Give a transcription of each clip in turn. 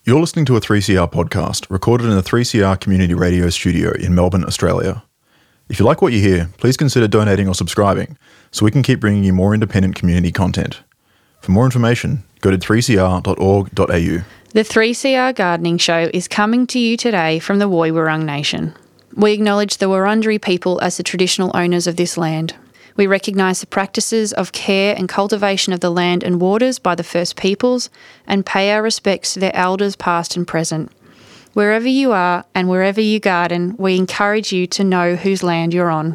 You're listening to a 3CR podcast recorded in the 3CR Community Radio studio in Melbourne, Australia. If you like what you hear, please consider donating or subscribing so we can keep bringing you more independent community content. For more information, go to 3cr.org.au. The 3CR Gardening Show is coming to you today from the Woy Wurrung Nation. We acknowledge the Wurundjeri people as the traditional owners of this land. We recognise the practices of care and cultivation of the land and waters by the First Peoples and pay our respects to their elders past and present. Wherever you are and wherever you garden, we encourage you to know whose land you're on.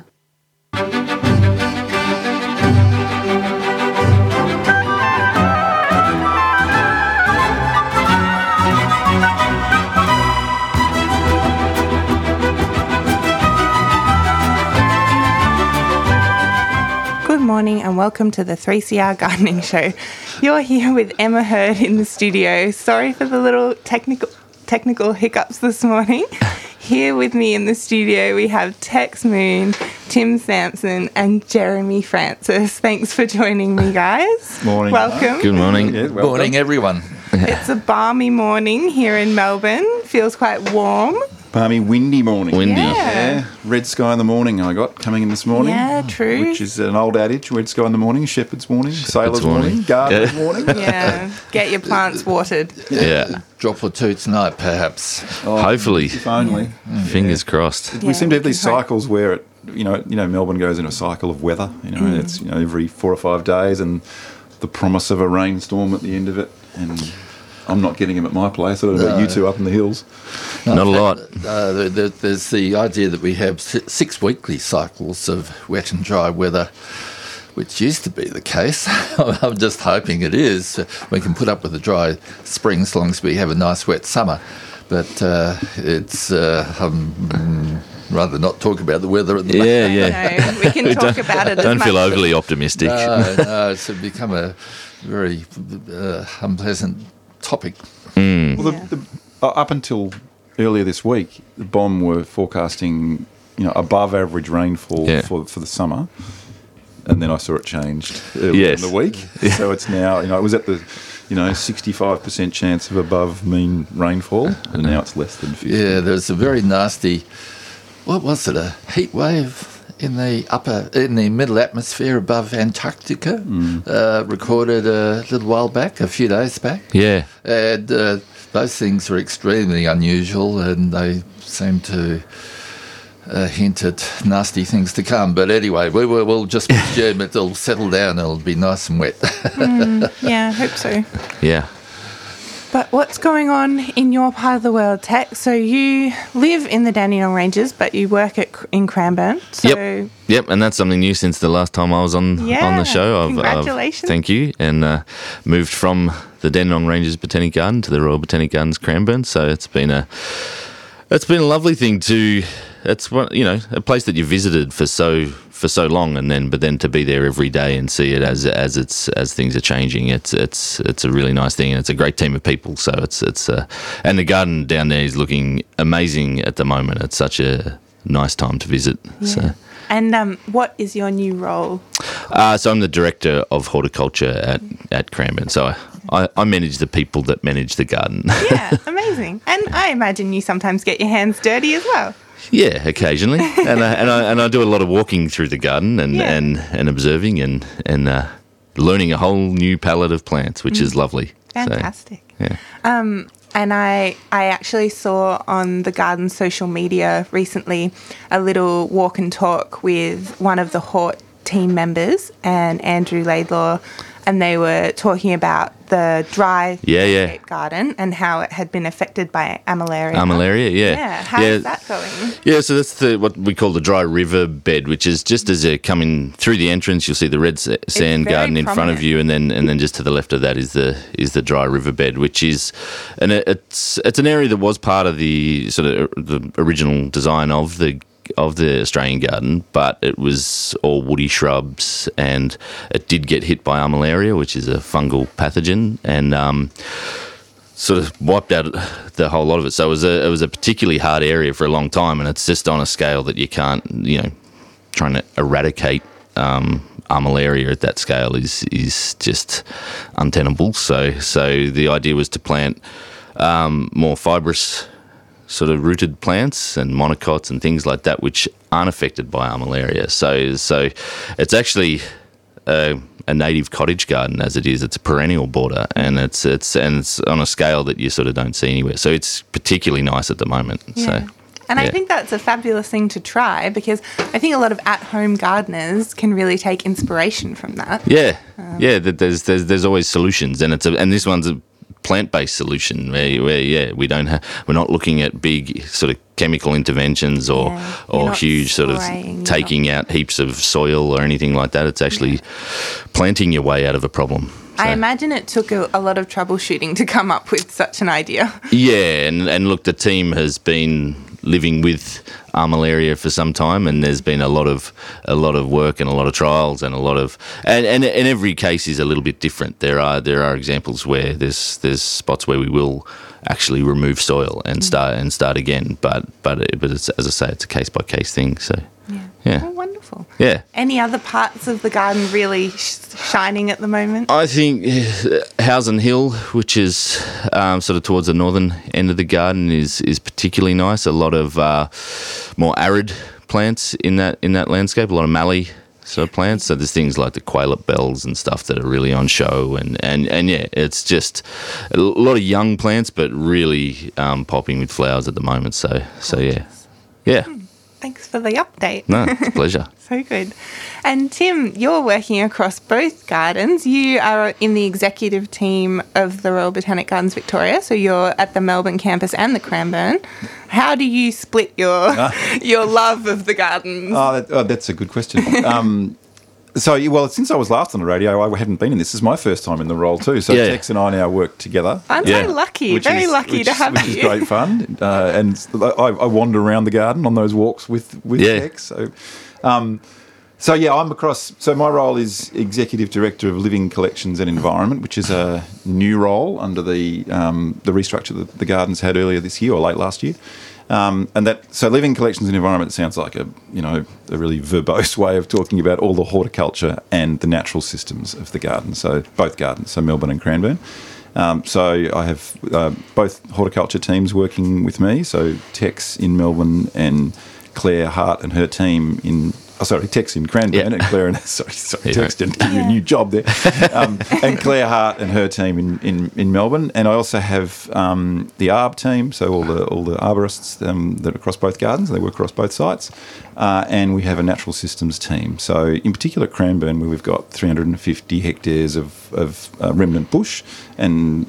Good morning and welcome to the 3CR Gardening Show. You're here with Emma Hurd in the studio. Sorry for the little technical hiccups this morning. Here with me in the studio we have Tex Moon, Tim Sampson and Jeremy Francis. Thanks for joining me, guys. Morning. Welcome. Good morning. Yeah, welcome. Morning, everyone. It's a balmy morning here in Melbourne. Feels quite warm. Balmy, windy morning. Windy. Yeah. Red sky in the morning I got coming in this morning. Yeah, true. Which is an old adage, red sky in the morning, shepherd's morning, sailor's morning, gardener's morning. Yeah, get your plants watered. Yeah. Drop or two tonight, perhaps. Oh, Hopefully. If only. Fingers crossed. We seem to have these we can hope. cycles where it, Melbourne goes in a cycle of weather. It's every 4 or 5 days, and the promise of a rainstorm at the end of it. And I'm not getting them at my place. I don't know about you two up in the hills. Not a lot. There's the idea that we have 6 weekly cycles of wet and dry weather, which used to be the case. I'm just hoping it is. We can put up with a dry spring as long as we have a nice wet summer. But it's rather not talk about the weather at the moment. Yeah. No, we can talk about it as Don't much feel as- overly optimistic. No, it's become a very unpleasant topic. Well, up until earlier this week, the BOM were forecasting, above average rainfall for the summer, and then I saw it changed earlier in the week. So it's now, it was at the, 65% chance of above mean rainfall, and now it's less than 50. Yeah, there's a very nasty, what was it, a heat wave in the middle atmosphere above Antarctica, recorded a little while back, a few days back. Yeah. And those things are extremely unusual, and they seem to hint at nasty things to come. But anyway, we'll just presume it'll settle down. It'll be nice and wet. Yeah, I hope so. Yeah. But what's going on in your part of the world, Tex? So you live in the Dandenong Ranges, but you work in Cranbourne. So Yep, and that's something new since the last time I was on the show. Congratulations. Thank you. And moved from the Dandenong Ranges Botanic Garden to the Royal Botanic Gardens Cranbourne. So it's been a lovely thing to. It's a place that you visited for so long, but then to be there every day and see it as things are changing, it's a really nice thing, and it's a great team of people. So it's and the garden down there is looking amazing at the moment. It's such a nice time to visit. Yeah. So. And what is your new role? So I'm the director of horticulture at Cranbourne. So I manage the people that manage the garden. Yeah, amazing. And I imagine you sometimes get your hands dirty as well. Yeah, occasionally, and I do a lot of walking through the garden and observing and learning a whole new palette of plants, which is lovely. Fantastic. So, yeah. And I actually saw on the garden social media recently a little walk and talk with one of the Hort team members and Andrew Laidlaw, and they were talking about the dry landscape garden and how it had been affected by armillaria. Armillaria, yeah. Yeah, how's that going? Yeah, so that's what we call the dry river bed, which is just as you're coming through the entrance, you'll see the red sand garden in front of you, and then just to the left of that is the dry river bed, which is, and it's an area that was part of the sort of the original design of the Australian garden, but it was all woody shrubs, and it did get hit by armillaria, which is a fungal pathogen, and sort of wiped out the whole lot of it. So it was a particularly hard area for a long time, and it's just on a scale that you can't, trying to eradicate armillaria at that scale is just untenable. So the idea was to plant more fibrous sort of rooted plants and monocots and things like that, which aren't affected by armillaria. So it's actually a native cottage garden as it is. It's a perennial border, and it's on a scale that you sort of don't see anywhere. So it's particularly nice at the moment. Yeah. So. And I think that's a fabulous thing to try, because I think a lot of at-home gardeners can really take inspiration from that. Yeah, There's always solutions, and and this one's a plant-based solution where we're not looking at big sort of chemical interventions or huge sort of taking out heaps of soil or anything like that. It's actually planting your way out of a problem. So. I imagine it took a lot of troubleshooting to come up with such an idea. Yeah, and look, the team has been living with armillaria for some time, and there's been a lot of work and a lot of trials and a lot of and every case is a little bit different. There are examples where there's spots where we will actually remove soil and start again, but it's, as I say, it's a case by case thing. So yeah. Oh, wonderful. Yeah. Any other parts of the garden really shining at the moment? I think Housen Hill, which is sort of towards the northern end of the garden, is particularly nice. A lot of more arid plants in that landscape. A lot of mallee sort of plants. So there's things like the quaillet bells and stuff that are really on show, and yeah, it's just a lot of young plants, but really popping with flowers at the moment. So yeah. Thanks for the update. No, it's a pleasure. So good. And Tim, you're working across both gardens. You are in the executive team of the Royal Botanic Gardens Victoria, so you're at the Melbourne campus and the Cranbourne. How do you split your love of the gardens? That's a good question. Since I was last on the radio, I hadn't been in this. This is my first time in the role too. So Tex and I now work together. I'm so lucky, very lucky to have you. Which is great fun. And I wander around the garden on those walks with Tex. I'm across. So my role is Executive Director of Living Collections and Environment, which is a new role under the restructure that the gardens had earlier this year or late last year. Living collections and environment sounds like a really verbose way of talking about all the horticulture and the natural systems of the garden. So both gardens, so Melbourne and Cranbourne. So I have both horticulture teams working with me. So Tex in Melbourne and Claire Hart and her team Tex in Cranbourne and Claire and Tex didn't give you a new job there. And Claire Hart and her team in Melbourne, and I also have the ARB team, so all the arborists that are across both gardens. They work across both sites, and we have a natural systems team. So in particular, Cranbourne, where we've got 350 hectares of remnant bush and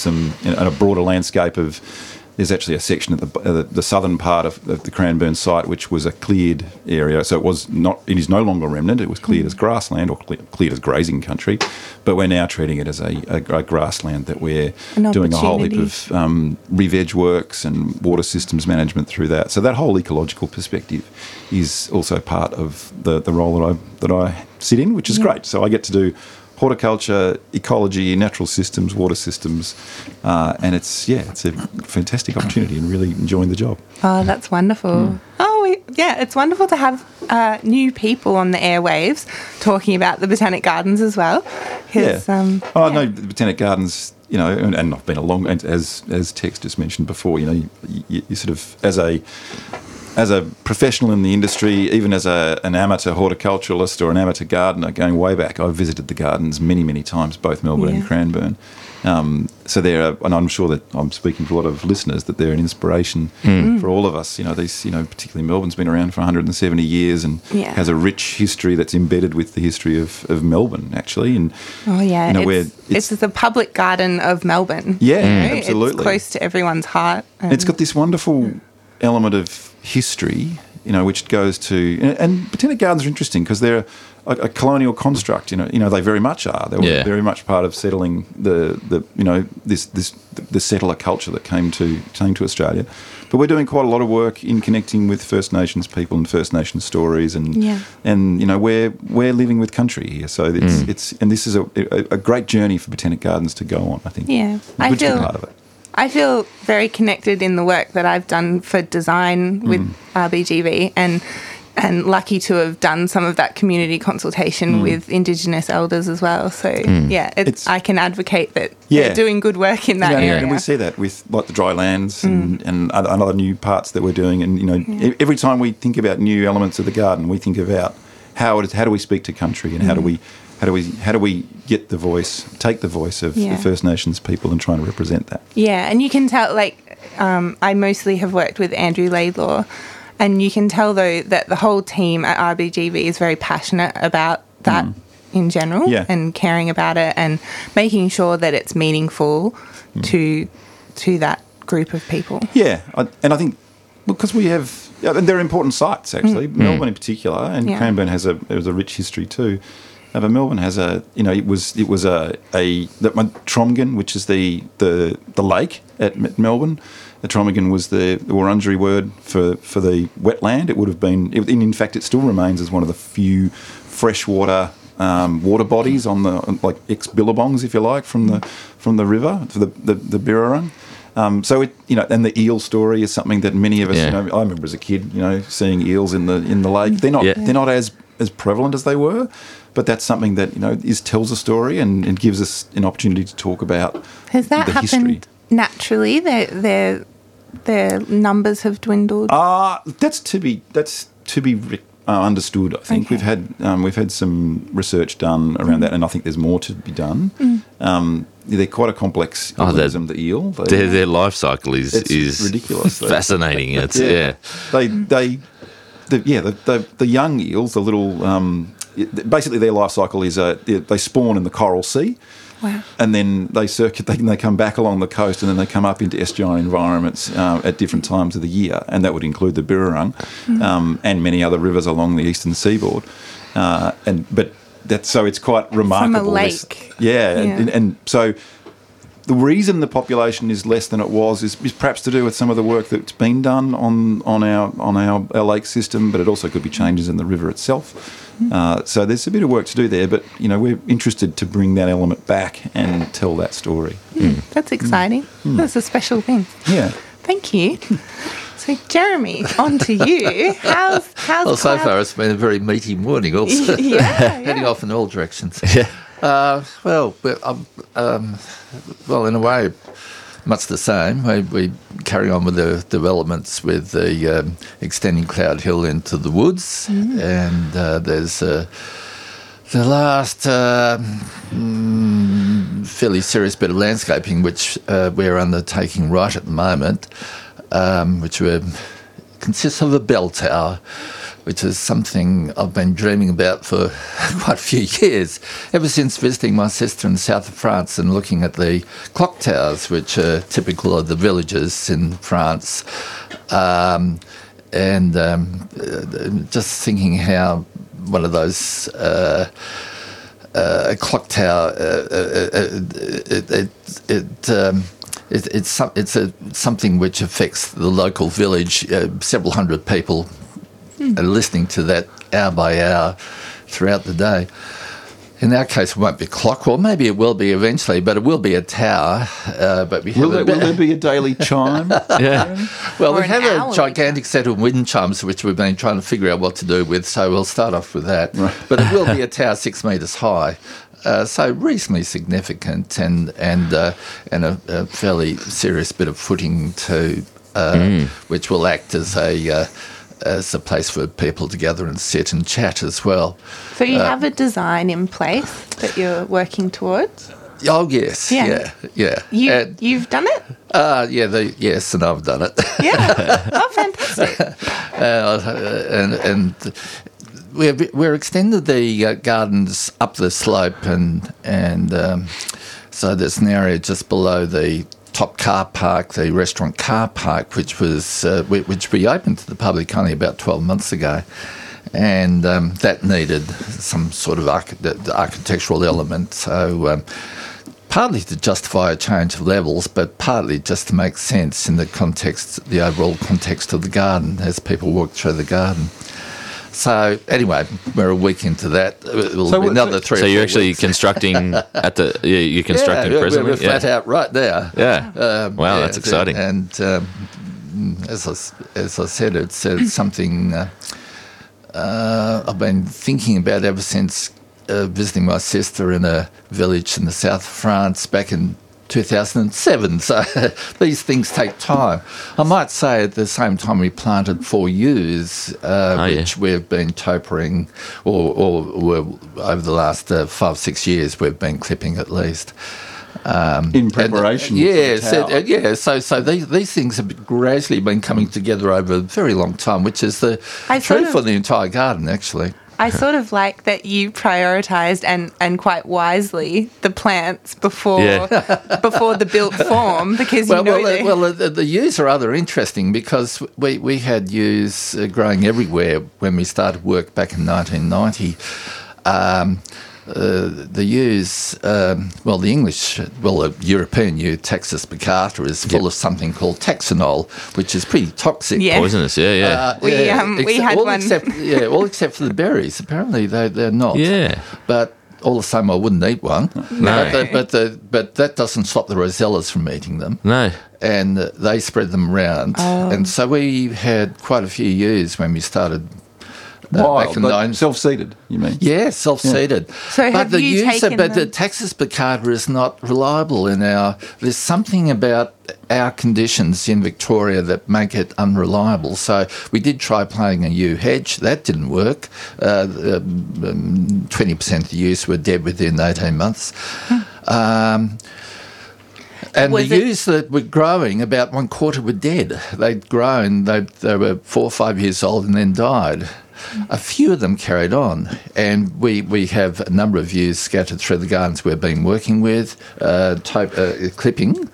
a broader landscape of. There's actually a section at the southern part of the Cranbourne site which was a cleared area. So it is no longer remnant. It was cleared as grassland or cleared as grazing country, but we're now treating it as a grassland that we're doing a whole heap of re-veg works and water systems management through that. So that whole ecological perspective is also part of the role that I sit in, which is great. So I get to do horticulture, ecology, natural systems, water systems, and it's a fantastic opportunity and really enjoying the job. Oh, that's wonderful. It's wonderful to have new people on the airwaves talking about the Botanic Gardens as well. I know the Botanic Gardens, and I've been along, as Tex just mentioned before, you sort of, as a professional in the industry, even as an amateur horticulturalist or an amateur gardener going way back, I've visited the gardens many, many times, both Melbourne and Cranbourne. So and I'm sure that I'm speaking to a lot of listeners, that they're an inspiration for all of us. Particularly Melbourne's been around for 170 years and has a rich history that's embedded with the history of Melbourne, actually. And it's the public garden of Melbourne. Yeah, absolutely. It's close to everyone's heart. It's got this wonderful element of history, which goes to, and Botanic Gardens are interesting because they're a colonial construct. They very much are. They were very much part of settling the settler culture that came to Australia. But we're doing quite a lot of work in connecting with First Nations people and First Nations stories, and we're living with country here. So it's this is a great journey for Botanic Gardens to go on. I think. Yeah, good to be part of it. I feel very connected in the work that I've done for design with RBGV, and and lucky to have done some of that community consultation with Indigenous elders as well. So, I can advocate that they're doing good work in that area. And we see that with like the dry lands and other new parts that we're doing. And, every time we think about new elements of the garden, we think about how do we speak to country and how do we get the voice, take the voice of the First Nations people and try and represent that. Yeah, and you can tell, I mostly have worked with Andrew Laidlaw, and you can tell, though, that the whole team at RBGV is very passionate about that in general and caring about it and making sure that it's meaningful to that group of people. Yeah, and I think because we have, and they're important sites, actually, Melbourne in particular, and Cranbourne has a rich history too. But Melbourne has it was Tromgan, which is the lake at Melbourne. The Tromgan was the Wurundjeri word for the wetland. It would have been, in fact, it still remains as one of the few freshwater water bodies on the ex-billabongs, if you like, from the river, for the Birrarung. So it, and the eel story is something that many of us, I remember as a kid, seeing eels in the lake. They're not as prevalent as they were, but that's something that tells a story and gives us an opportunity to talk about. Has that happened history. Naturally? Their numbers have dwindled. That's to be understood. I think we've had some research done around that, and I think there's more to be done. They're quite a complex organism. The eel. Their life cycle is ridiculous. Fascinating. The young eels, the little. Basically, their life cycle is they spawn in the Coral Sea. Wow. And then they come back along the coast, and then they come up into estuarine environments at different times of the year, and that would include the Birrarung and many other rivers along the eastern seaboard. So it's quite remarkable. From a lake. And so the reason the population is less than it was is perhaps to do with some of the work that's been done on our lake system, but it also could be changes in the river itself. So there's a bit of work to do there, but we're interested to bring that element back and tell that story. That's exciting. That's a special thing. Yeah. Thank you. So Jeremy, on to you. How's so far it's been a very meaty morning. Also, heading off in all directions. Yeah. In a way, much the same. We carry on with the developments with the extending Cloud Hill into the woods, and there's the last fairly serious bit of landscaping which we're undertaking right at the moment, which consists of a bell tower, which is something I've been dreaming about for quite a few years, ever since visiting my sister in the south of France and looking at the clock towers, which are typical of the villages in France, and just thinking how one of those clock tower, it's something which affects the local village. Several hundred people are listening to that hour by hour throughout the day. In our case, it won't be a clock. Well, maybe it will be eventually, but it will be a tower. But will there be a daily chime? Well, we have a gigantic set of wind chimes which we've been trying to figure out what to do with, so we'll start off with that. Right. But it will be a tower 6 metres high. So reasonably significant and a fairly serious bit of footing too, which will act as a place for people to gather and sit and chat as well. So you have a design in place that you're working towards? Oh, yes. Yeah. You've done it? Yes, and I've done it. Yeah. Oh, fantastic. And we're extended the gardens up the slope, and so there's an area just below the top car park, the restaurant car park, which we opened to the public only about 12 months ago, and that needed some sort of architectural element. So partly to justify a change of levels, but partly just to make sense in the overall context of the garden as people walk through the garden. So anyway, we're a week into that. It'll be another 3 or 4 weeks. So you're actually constructing you're constructing presently? We're flat out right there. Yeah. Wow, that's exciting. And as I said, it's something I've been thinking about ever since visiting my sister in a village in the south of France back in 2007. So these things take time. I might say at the same time we planted 4 yews, which we've been topering, or over the last 5-6 years we've been clipping at least. In preparation. So these things have gradually been coming together over a very long time, which is the truth for the entire garden, actually. I sort of like that you prioritised and quite wisely the plants before the built form, because the yews are rather interesting because we had yews growing everywhere when we started work back in 1990. The yews, the European yew, Taxus baccata, is full of something called taxanol, which is pretty toxic. Yeah. Poisonous, We had one. All except for the berries. Apparently they're not. Yeah. But all the same, I wouldn't eat one. No. But that doesn't stop the rosellas from eating them. No. And they spread them around. Oh. And so we had quite a few yews when we started. Self-seeded, you mean? Yeah, self-seeded. Yeah. So but the Taxus baccata is not reliable in there's something about our conditions in Victoria that make it unreliable. So we did try planting a yew hedge. That didn't work. 20% of the yews were dead within 18 months. And the yews that were growing, about 1/4 were dead. They'd grown, they were 4 or 5 years old and then died. A few of them carried on, and we have a number of yews scattered through the gardens we've been working with, clipping.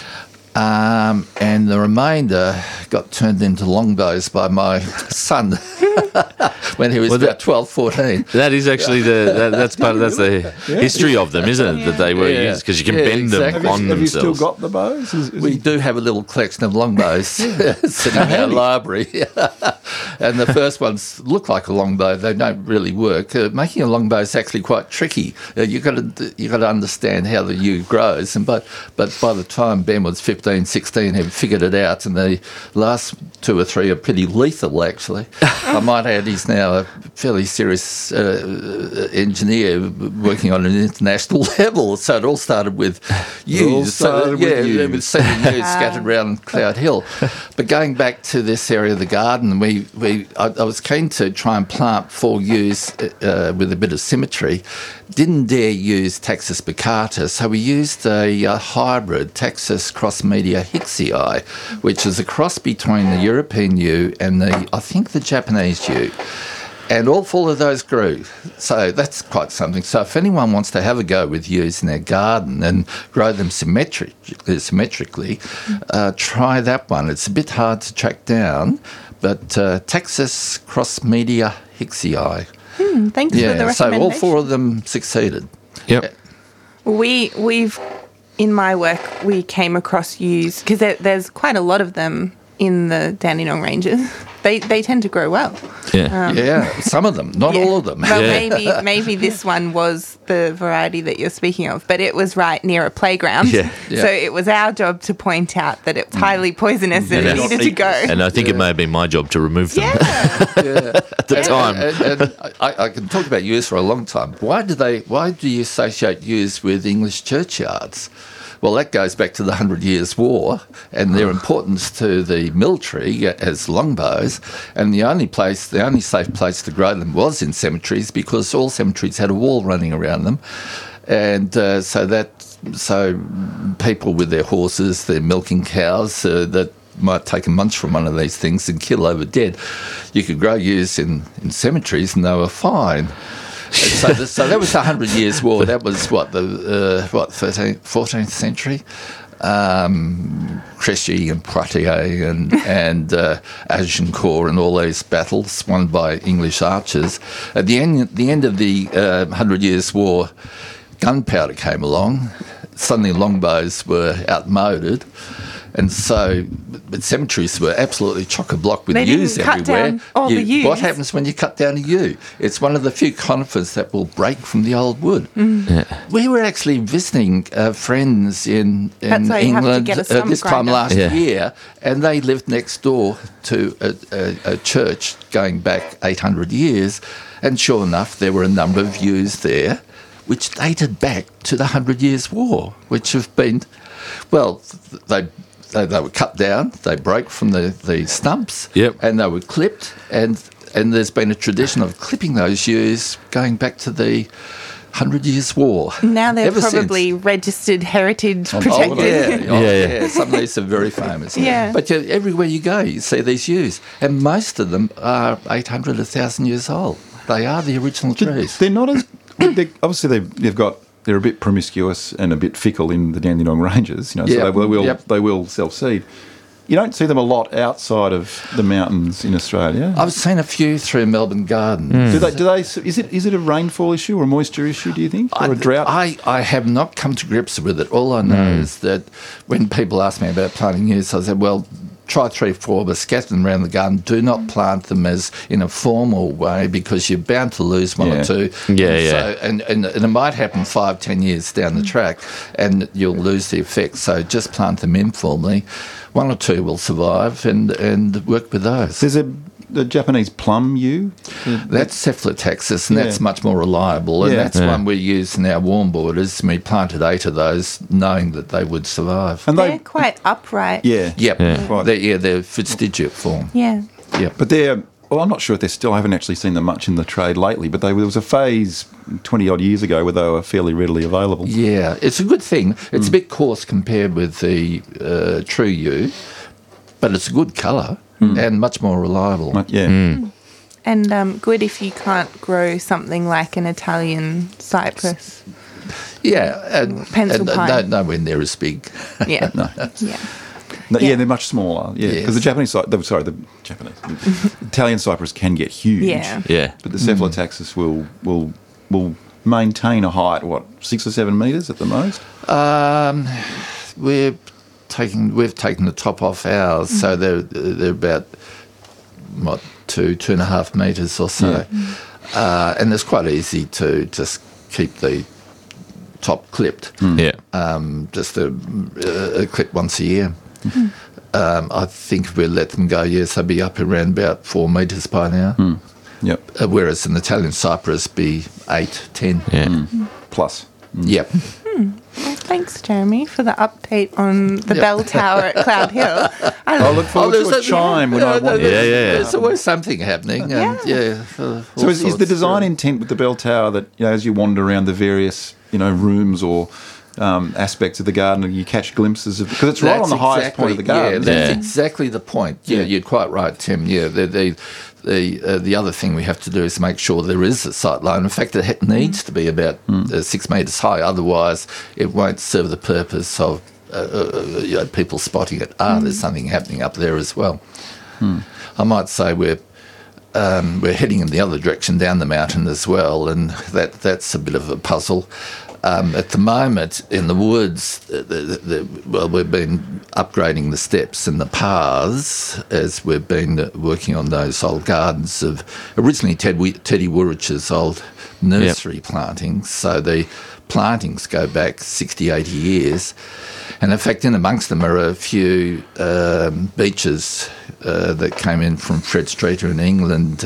And the remainder got turned into longbows by my son when he was about 12, 14. That is actually that's the history of them, isn't it? That they were used because you can bend them on themselves. Have you still got the bows? We do have a little collection of longbows sitting in our library. And the first ones look like a longbow. They don't really work. Making a longbow is actually quite tricky. You've got to understand how the yew grows. But by the time Ben was 15, 16, he figured it out. And the last 2 or 3 are pretty lethal, actually. I might add he's now a fairly serious engineer working on an international level. So it all started with yews. With 7 yews scattered around Cloud Hill. But going back to this area of the garden, I was keen to try and plant 4 yews with a bit of symmetry. Didn't dare use Taxus baccata, so we used a hybrid, Taxus cross media hicksii, which is a cross between the European yew and the Japanese yew. And all 4 of those grew. So that's quite something. So if anyone wants to have a go with yews in their garden and grow them symmetrically, try that one. It's a bit hard to track down, but Taxus cross media hicksii. Thanks for the recommendation. So all 4 of them succeeded. Yep. We've in my work we came across yews because there's quite a lot of them in the Dandenong Ranges. They tend to grow well. Yeah. Some of them, not all of them. Well, maybe this one was the variety that you're speaking of, but it was right near a playground. Yeah. So it was our job to point out that it's highly poisonous and it needed to go. And I think it may have been my job to remove them at the time. And I can talk about yews for a long time. Why do you associate yews with English churchyards? Well, that goes back to the 100 Years' War and their importance to the military as longbows. And the only safe place to grow them was in cemeteries because all cemeteries had a wall running around them. And so people with their horses, their milking cows, that might take a munch from one of these things and kill over dead. You could grow yews in cemeteries and they were fine. So that was the 100 Years' War. That was the 13th, 14th century. Crécy and Poitiers and Agincourt and all these battles won by English archers. At the end of the 100 Years' War, gunpowder came along. Suddenly longbows were outmoded. And so, but cemeteries were absolutely chock-a-block with They yews didn't cut everywhere. down all the yews. What happens when you cut down a yew? It's one of the few conifers that will break from the old wood. We were actually visiting friends in England this time last year, and they lived next door to a church going back 800 years, and sure enough, there were a number of yews there, which dated back to the 100 Years' War, which have been, well, they were cut down, they broke from the stumps, and they were clipped, and there's been a tradition of clipping those yews going back to the 100 Years' War. Now they're probably registered heritage protected. Yeah. Some of these are very famous. Yeah. But everywhere you go, you see these yews, and most of them are 800, 1,000 years old. They are the original trees. They're not as... obviously, they're a bit promiscuous and a bit fickle in the Dandenong Ranges, so they will self-seed. You don't see them a lot outside of the mountains in Australia. I've seen a few through Melbourne Gardens. Do they? Is it a rainfall issue or a moisture issue, do you think? Or a drought? I have not come to grips with it. All I know is that when people ask me about planting yews, I said, well, try 3 or 4, but scatter them around the garden. Do not plant them as in a formal way, because you're bound to lose one or two. And it might happen 5-10 years down the track, and you'll lose the effect. So just plant them informally. 1 or 2 will survive, and work with those. There's the Japanese plum yew. That's Cephalotaxis, and that's much more reliable. And that's one we use in our warm borders. And we planted 8 of those, knowing that they would survive. And they're quite upright. They're Fitzdigit form. Yeah. But they're... Well, I'm not sure if they still... I haven't actually seen them much in the trade lately, but there was a phase 20-odd years ago where they were fairly readily available. Yeah, it's a good thing. It's a bit coarse compared with the true yew, but it's a good colour and much more reliable. And good if you can't grow something like an Italian cypress. And pencil pine. Nowhere near as big. They're much smaller. Because the Italian cypress can get huge. But the Cephalotaxis will maintain a height, 6 or 7 metres at the most. We've taken the top off ours, so they're about 2.5 metres or so, and it's quite easy to just keep the top clipped. Just a clip once a year. I think if we let them go, they'll be up around about 4 metres by now. Whereas an Italian cypress be 8, 10 plus. Well, thanks, Jeremy, for the update on the bell tower at Cloud Hill. I look forward to a chime when I want. There's always something happening. So is the design intent with the bell tower that as you wander around the various rooms or aspects of the garden, you catch glimpses of, because it's right on the highest point of the garden. That's exactly the point. You're quite right, Tim. The other thing we have to do is make sure there is a sight line. In fact, it needs to be about 6 metres high. Otherwise, it won't serve the purpose of people spotting it. There's something happening up there as well. I might say we're heading in the other direction down the mountain as well, and that's a bit of a puzzle. At the moment, in the woods, we've been upgrading the steps and the paths as we've been working on those old gardens of originally Teddy Woolrich's old nursery plantings. So the plantings go back 60, 80 years. And in fact, in amongst them are a few beeches that came in from Fred Streeter in England,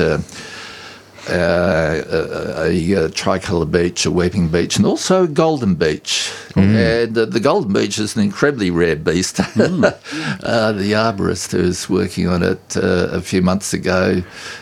a tricolour beech, a weeping beech, and also a golden beech. And the golden beech is an incredibly rare beast. The arborist who was working on it a few months ago,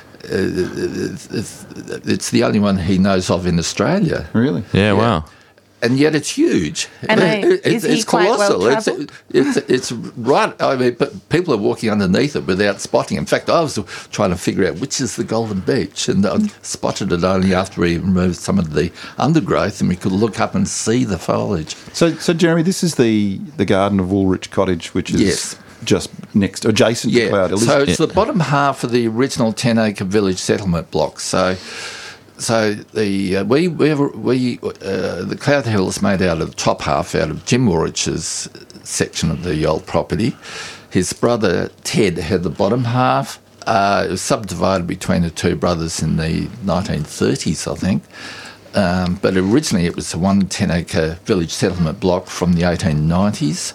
it's the only one he knows of in Australia. Really? Yeah. Wow. And yet it's huge. And it's colossal. It's right. I mean, but people are walking underneath it without spotting. In fact, I was trying to figure out which is the golden beech, and I spotted it only after we removed some of the undergrowth, and we could look up and see the foliage. So Jeremy, this is the garden of Woolrich Cottage, which is just adjacent to Cloud Hill. So it's the bottom half of the original 10-acre village settlement block. So the Cloud Hill is made out of the top half out of Jim Woolrich's section of the old property. His brother Ted had the bottom half. It was subdivided between the two brothers in the 1930s, I think. But originally it was a 110-acre village settlement block from the 1890s.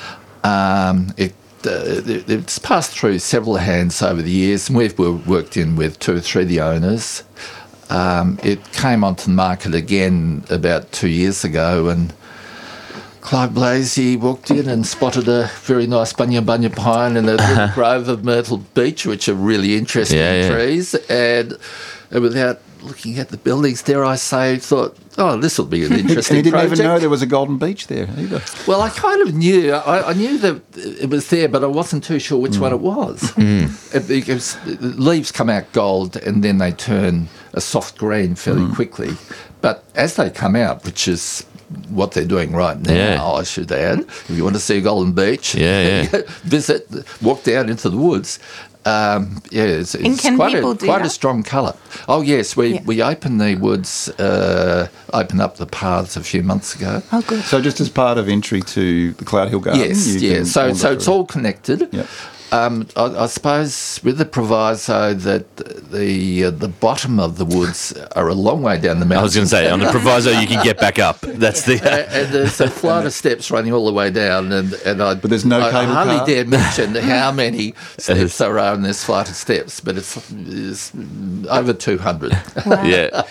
It's passed through several hands over the years, and we've worked in with 2 or 3 of the owners. It came onto the market again about 2 years ago, and Clive Blasey walked in and spotted a very nice bunya pine and a little grove of myrtle beech, which are really interesting trees. And without looking at the buildings, dare I say, thought, oh, this will be an interesting and he didn't project. even know there was a golden beach there either. Well, I kind of knew. I knew that it was there, but I wasn't too sure which one it was. Because leaves come out gold and then they turn a soft green fairly quickly. But as they come out, which is what they're doing right now, I should add, if you want to see a golden beach, visit, walk down into the woods. It's quite a strong colour. Oh yes, we opened the woods, opened up the paths a few months ago. Oh good. So just as part of entry to the Cloud Hill Garden, So it's all connected. Yep. I suppose with the proviso that the bottom of the woods are a long way down the mountain. I was going to say, on the proviso you can get back up. That's the and there's a flight of steps running all the way down, but there's no cable car. I hardly dare mention how many steps there are in this flight of steps, but it's over 200. Wow. Yeah,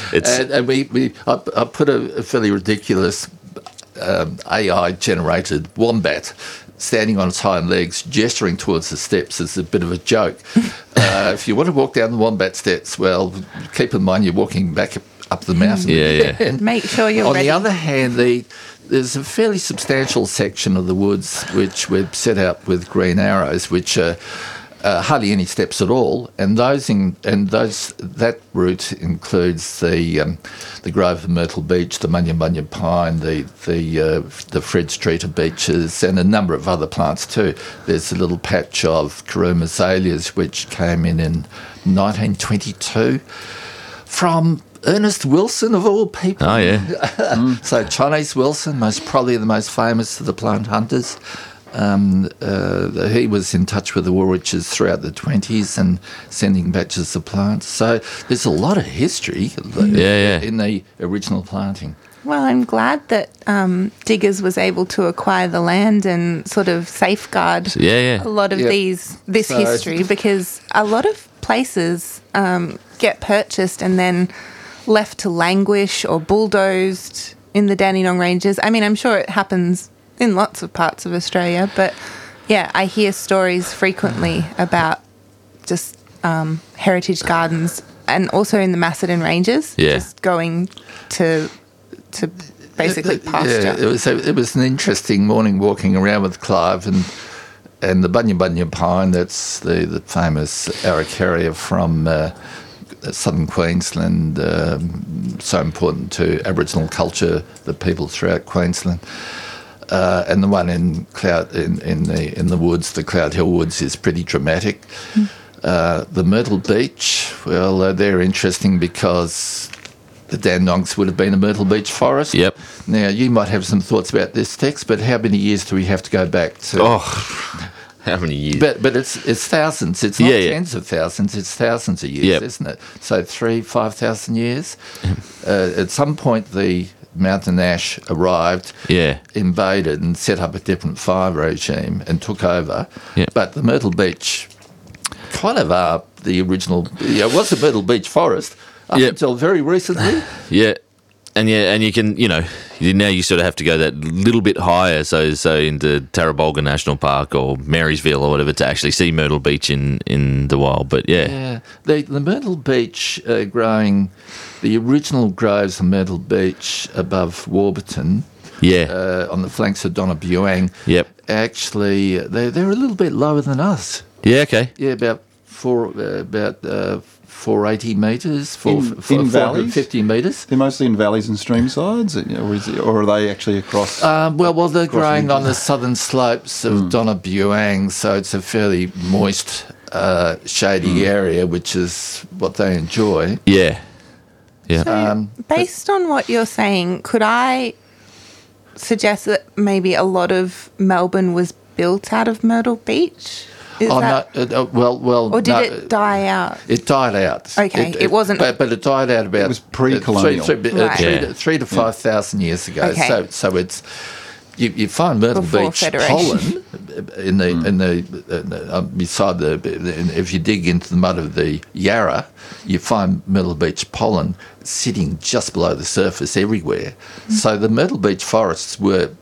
I put a fairly ridiculous AI generated wombat standing on its hind legs, gesturing towards the steps as a bit of a joke. If you want to walk down the wombat steps, well, keep in mind you're walking back up the mountain. Yeah. Make sure you're on ready. the other hand, there's a fairly substantial section of the woods which we've set out with green arrows, which are hardly any steps at all, and that route includes the grove of Myrtle Beach, the Bunya pine, the Fred Streeter beeches, and a number of other plants too. There's a little patch of Karuma azaleas which came in 1922 from Ernest Wilson, of all people. Oh yeah. So Chinese Wilson, probably the most famous of the plant hunters. He was in touch with the Woolwiches throughout the 20s and sending batches of plants. So there's a lot of history in the original planting. Well, I'm glad that Diggers was able to acquire the land and sort of safeguard a lot of this history, because a lot of places get purchased and then left to languish or bulldozed in the Dandenong Ranges. I mean, I'm sure it happens in lots of parts of Australia, but I hear stories frequently about just heritage gardens, and also in the Macedon Ranges, just going to basically pasture. It was an interesting morning walking around with Clive and the Bunya pine. That's the famous Araucaria from southern Queensland, so important to Aboriginal culture, the people throughout Queensland. And the one in the woods, the Cloud Hill Woods, is pretty dramatic. The Myrtle Beach, well, they're interesting because the Dandenongs would have been a Myrtle Beach forest. Yep. Now, you might have some thoughts about this, Tex, but how many years do we have to go back to? Oh, how many years? But it's thousands. It's not tens of thousands. It's thousands of years, isn't it? So 5,000 years. At some point, the mountain ash arrived, invaded and set up a different fire regime and took over. But the Myrtle Beach kind of are the original. It was a Myrtle Beach forest up until very recently. And you can, now you sort of have to go that little bit higher, so into Tarrabolga National Park or Marysville or whatever, to actually see Myrtle Beach in the wild. But the Myrtle Beach growing, the original groves of Myrtle Beach above Warburton, on the flanks of Donabuang. Actually they're a little bit lower than us. About 480 metres, 450 metres. They're mostly in valleys and stream sides, or are they actually across? They're growing on the southern slopes of Donabuang, so it's a fairly moist, shady area, which is what they enjoy. So based on what you're saying, could I suggest that maybe a lot of Melbourne was built out of Myrtle Beach? Or did it die out? It died out. Okay, it wasn't. But it died out about. It was pre-colonial. 3 to 5,000 years ago. Okay. So it's. You find Myrtle Beach pollen in the beside if you dig into the mud of the Yarra, you find Myrtle Beach pollen sitting just below the surface everywhere. So the Myrtle Beach forests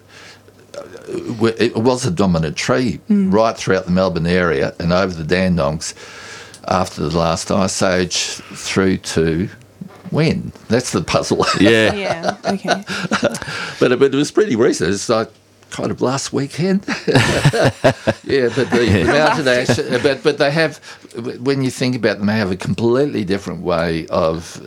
it was a dominant tree right throughout the Melbourne area and over the Dandenongs after the last ice age through to when? That's the puzzle. Yeah. Yeah, okay. But it was pretty recent. It's like kind of last weekend. Yeah, but the mountain ash, but they have, when you think about them, they have a completely different way of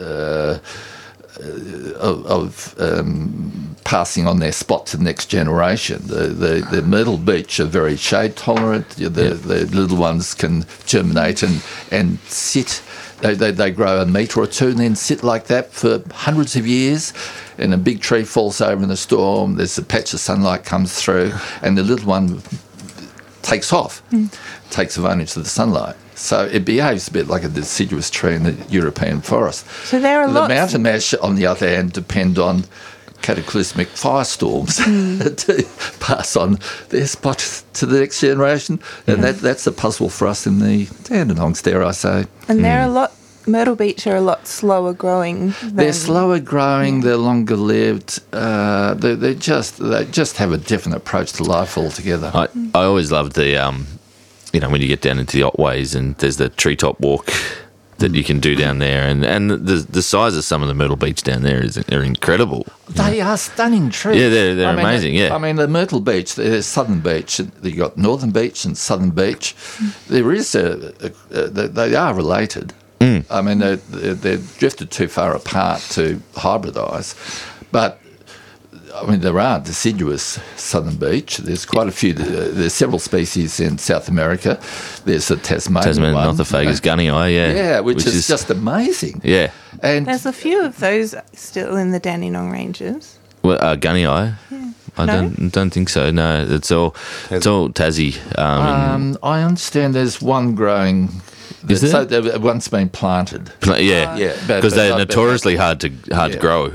passing on their spot to the next generation. The Myrtle Beach are very shade tolerant. The little ones can germinate and sit. They grow a metre or two and then sit like that for hundreds of years. And a big tree falls over in a storm. There's a patch of sunlight comes through, and the little one takes off, takes advantage of the sunlight. So it behaves a bit like a deciduous tree in the European forest. So there are the mountain ash, on the other hand, depend on cataclysmic firestorms to pass on their spot to the next generation. And that's a puzzle for us in the Dandenongs, dare I say. And they're Myrtle Beach are a lot slower growing. They're slower growing, they're longer lived. They just have a different approach to life altogether. I always loved the, when you get down into the Otways and there's the treetop walk that you can do down there, and the size of some of the Myrtle Beach down there are incredible. They are stunning trees. Yeah, they're amazing. Yeah, I mean the Myrtle Beach, there's Southern Beach. You got Northern Beach and Southern Beach. There is they are related. I mean they're drifted too far apart to hybridise, but. I mean, there are deciduous Southern Beach. There's quite a few. There's several species in South America. There's a Tasmanian one. Nothofagus gunnii, yeah. Yeah, which is just amazing. Yeah. And there's a few of those still in the Dandenong Ranges. Well, gunnii? Yeah. I don't think so. No, it's all Tassie. I understand there's one growing. Is there? So one's been planted. Yeah, because they're notoriously hard to grow.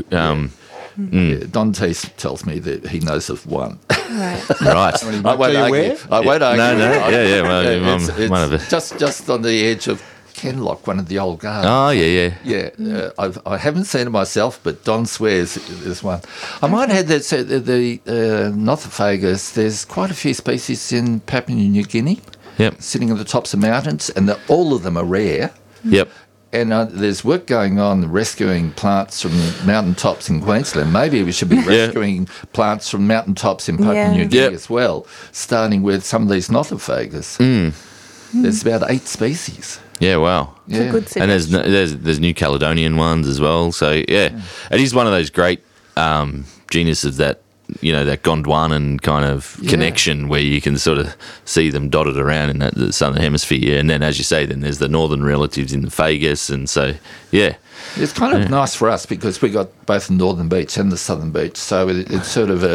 Don Teese tells me that he knows of one. Right. Right. I won't argue. No. Yeah. Well, one of it. Just on the edge of Kenlock, one of the old gardens. Oh, yeah. Yeah. I haven't seen it myself, but Don swears there's one. I might add that the Nothofagus, there's quite a few species in Papua New Guinea. Yep. Sitting at the tops of mountains, and all of them are rare. Yep. And there's work going on rescuing plants from mountaintops in Queensland. Maybe we should be rescuing plants from mountaintops in Papua New Guinea as well, starting with some of these Nothofagus. There's about 8 species. Yeah, wow. It's a good suggestion. And there's New Caledonian ones as well. So, it is one of those great genuses that, that Gondwanan kind of connection where you can sort of see them dotted around in the southern hemisphere. And then, as you say, then there's the northern relatives in the Fagus. And so, it's kind of nice for us because we got both the northern beach and the southern beach. So it's sort of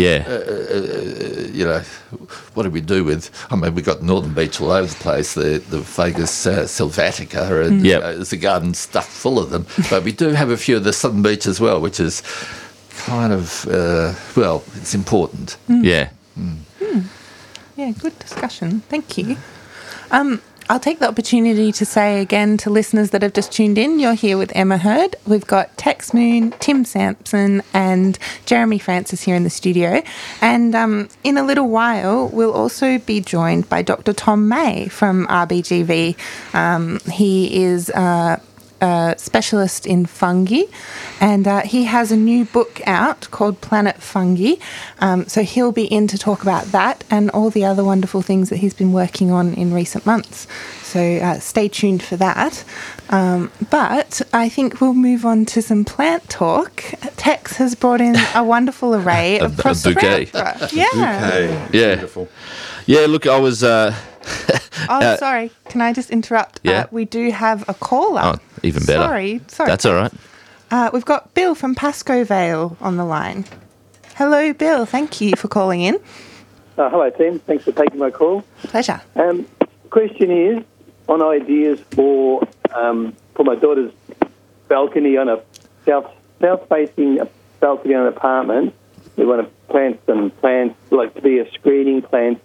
what do we do with? I mean, we got northern beach all over the place. The Fagus sylvatica, and there's a garden stuffed full of them. But we do have a few of the southern beach as well, which is kind of it's important. Yeah. Yeah, good discussion. Thank you. I'll take the opportunity to say again to listeners that have just tuned in, you're here with Emma Hurd. We've got Tex Moon, Tim Sampson and Jeremy Francis here in the studio. And in a little while, we'll also be joined by Dr. Tom May from RBGV. He is a specialist in fungi, and he has a new book out called Planet Fungi. So he'll be in to talk about that and all the other wonderful things that he's been working on in recent months. So stay tuned for that. But I think we'll move on to some plant talk. Tex has brought in a wonderful array of Prospera. Yeah. Beautiful. Yeah, look, I was... sorry. Can I just interrupt? Yeah. We do have a caller. Oh, even better. Sorry. That's all right. We've got Bill from Pascoe Vale on the line. Hello, Bill. Thank you for calling in. Hello, Tim. Thanks for taking my call. Pleasure. Question is on ideas for my daughter's balcony on a south-facing balcony on an apartment. We want to plant some plants, like to be a screening plant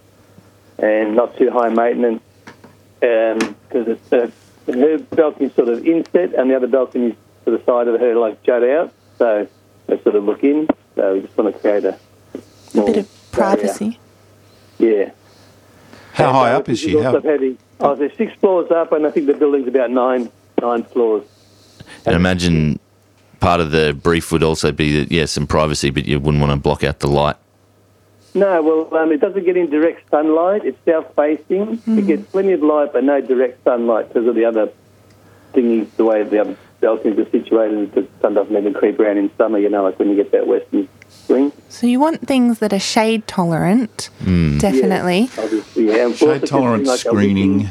and not too high maintenance, because her balcony's sort of inset and the other balcony's to the side of her, like jut out. So they sort of look in. So we just want to create a bit of privacy. Yeah. How high up is she? They're 6 floors up, and I think the building's about nine floors. And imagine part of the brief would also be that, some privacy, but you wouldn't want to block out the light. No, well, it doesn't get in direct sunlight. It's south-facing. It gets plenty of light, but no direct sunlight because of the other thingy, the way the other balconies are situated. The sun doesn't even creep around in summer, like when you get that western swing. So you want things that are shade-tolerant, definitely. Yeah, obviously, yeah. Shade-tolerant screening.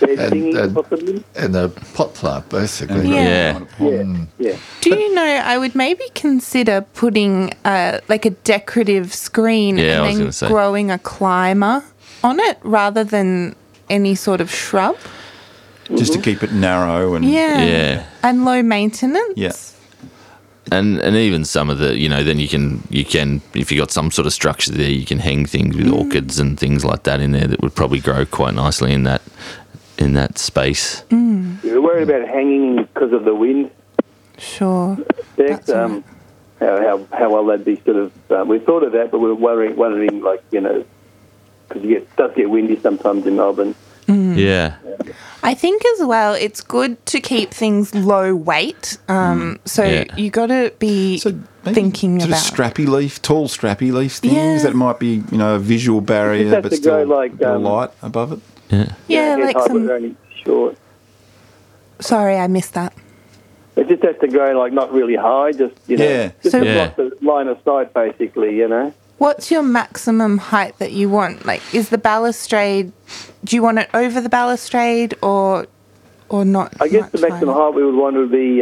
And a pot plant, basically. Yeah. Yeah. Do you know, I would maybe consider putting like a decorative screen and then growing a climber on it rather than any sort of shrub. Just to keep it narrow and... Yeah. And low maintenance. Yeah. And even some of the, then you can if you got some sort of structure there, you can hang things with orchids and things like that in there that would probably grow quite nicely in that space. You're worried about hanging because of the wind. Sure. How well that'd be sort of... we thought of that, but we were wondering like, because it does get windy sometimes in Melbourne. Yeah. I think as well it's good to keep things low weight. You got to be thinking sort about... tall strappy leaf things that might be, a visual barrier but still like, light above it. Yeah, like some... only short. Sorry, I missed that. It just has to grow like not really high, just to block the line of sight basically, What's your maximum height that you want? Like, is the balustrade... Do you want it over the balustrade or not? I guess the maximum height we would want would be...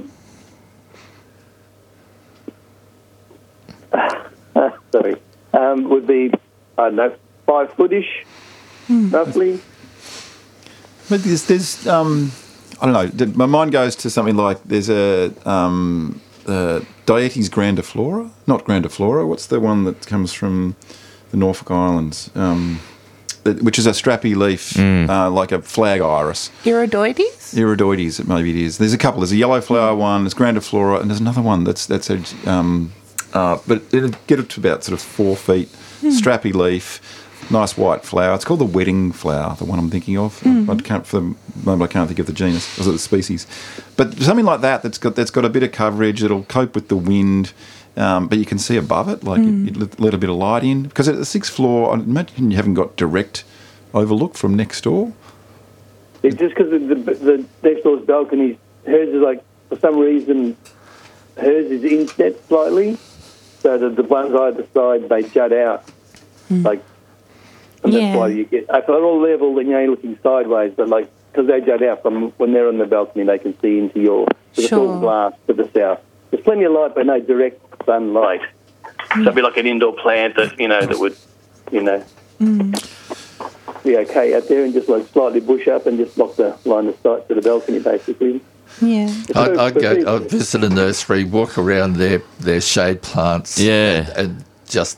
would be, I don't know, 5 foot-ish, roughly. But there's I don't know, my mind goes to something like there's a... Dietes grandiflora? Not grandiflora. What's the one that comes from the Norfolk Islands? Which is a strappy leaf, like a flag iris. Iridoides? Iridoides, maybe it is. There's a couple. There's a yellow flower one, there's grandiflora, and there's another one that's but it'll get up to about sort of 4 feet. Strappy leaf, nice white flower. It's called the wedding flower, the one I'm thinking of. I can't think of the genus or the species. But something like that's got a bit of coverage. It'll cope with the wind, but you can see above it, like it let a bit of light in. Because at the 6th floor, I imagine you haven't got direct overlook from next door. It's just because the next door's balcony, hers is like, for some reason, hers is inset slightly, so the ones either side, they jut out. And that's why you get... If they're all level, then you're looking sideways, but like, because they jut out from when they're on the balcony, they can see into your glass to the south. There's plenty of light, but no direct sunlight. So it'd be like an indoor plant that, that would, be okay out there and just like slightly bush up and just block the line of sight to the balcony, basically. Yeah. I'd visit a nursery, walk around their shade plants, and just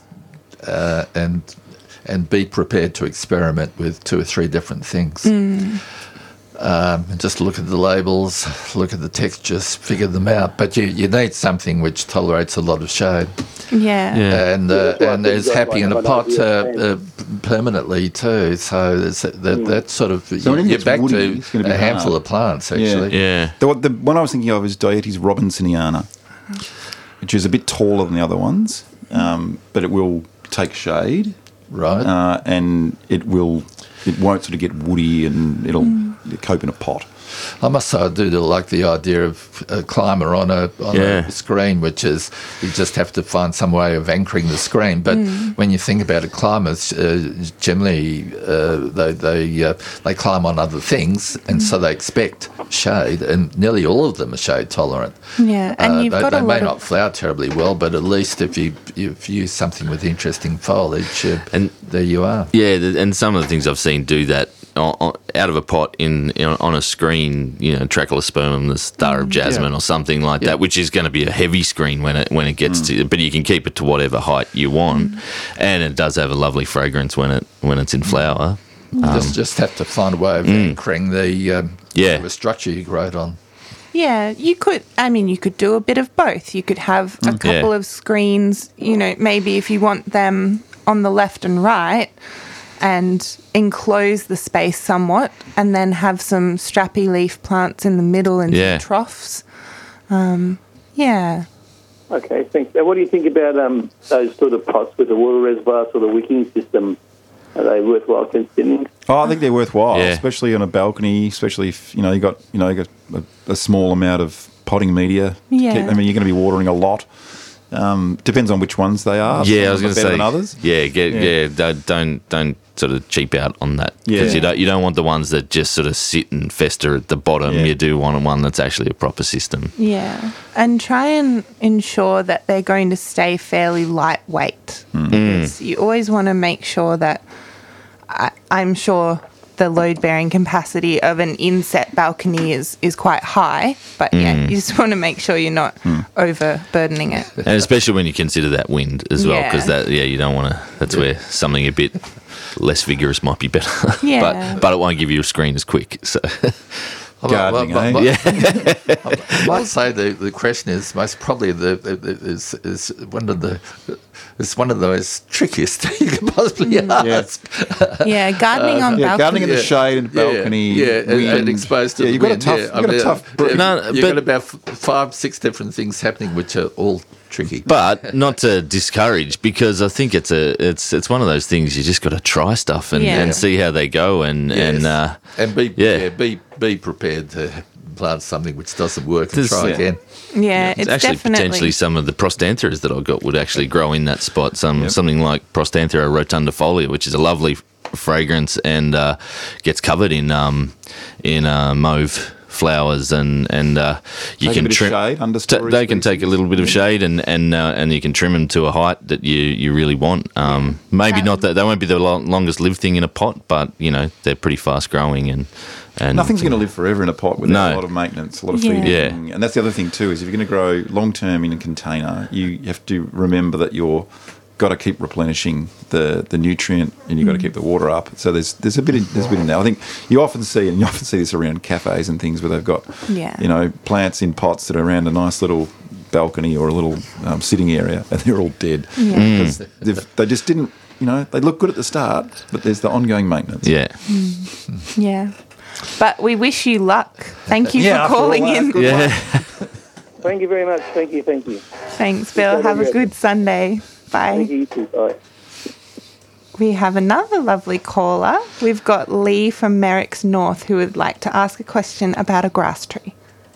and be prepared to experiment with 2 or 3 different things. And just look at the labels, look at the textures, figure them out. But you need something which tolerates a lot of shade. And is happy in a pot permanently too. So that's sort of... you're back to a handful of plants, actually. Yeah. The one I was thinking of is Dietes robinsoniana, which is a bit taller than the other ones, but it will take shade. Right. And it won't sort of get woody, and it'll cope in a pot. I must say I do like the idea of a climber on a screen, which is you just have to find some way of anchoring the screen. But when you think about it, climbers generally they climb on other things, and so they expect shade, and nearly all of them are shade tolerant. Yeah, and you've got they may not flower terribly well, but at least if you use something with interesting foliage, and there you are. Yeah, and some of the things I've seen do that. Out of a pot on a screen, Trachelospermum, the Star of Jasmine, or something like that, which is going to be a heavy screen when it gets to, but you can keep it to whatever height you want, and it does have a lovely fragrance when it's in flower. Just have to find a way of anchoring the structure you grow it on. Yeah, you could do a bit of both. You could have a couple of screens, maybe if you want them on the left and right, and enclose the space somewhat, and then have some strappy leaf plants in the middle and some troughs. Okay, thanks. What do you think about those sort of pots with the water reservoir or the wicking system? Are they worthwhile considering? Oh, I think they're worthwhile, especially on a balcony, especially if you got a small amount of potting media. Yeah. You're going to be watering a lot. Depends on which ones they are. Yeah, I was going to say than others. Don't sort of cheap out on that, because you don't want the ones that just sort of sit and fester at the bottom. You do want one that's actually a proper system. Yeah, and try and ensure that they're going to stay fairly lightweight. Because you always want to make sure that I'm sure the load-bearing capacity of an inset balcony is quite high, but you just want to make sure you're not overburdening it. And especially when you consider that wind as well, because you don't want to. That's where something a bit less vigorous might be better. Yeah. but it won't give you a screen as quick. So. Gardening, I might say the question is most probably is one of the. It's one of the most trickiest you can possibly ask. Yeah, gardening on balcony. Gardening in the shade and balcony. And exposed to the you've wind. got a tough. You've got about 5-6 different things happening, which are all tricky. But not to discourage, because I think it's one of those things you just got to try stuff and see how they go and be prepared to plant something which doesn't work and try again. Yeah, it's actually definitely potentially some of the prostantheras that I got would actually grow in that spot. Something like Prostanthera rotundifolia, which is a lovely fragrance and gets covered in mauve flowers and you can trim. They can take a little bit of shade and you can trim them to a height that you really want. Maybe not that they won't be the longest lived thing in a pot, but they're pretty fast growing and nothing's going to live forever in a pot without a lot of maintenance, a lot of feeding. Yeah. And that's the other thing too, is if you're going to grow long term in a container, you have to remember that you're got to keep replenishing the nutrient, and you've got to keep the water up. So there's a bit in there. I think you often see this around cafes and things where they've got plants in pots that are around a nice little balcony or a little sitting area, and they're all dead because they just didn't. They look good at the start, but there's the ongoing maintenance. Yeah. Yeah. But we wish you luck. Thank you for calling in. Yeah. Thank you very much. Thank you. Thanks, Bill. Have a good Sunday. Bye. Thank you too. Bye. We have another lovely caller. We've got Lee from Merricks North who would like to ask a question about a grass tree.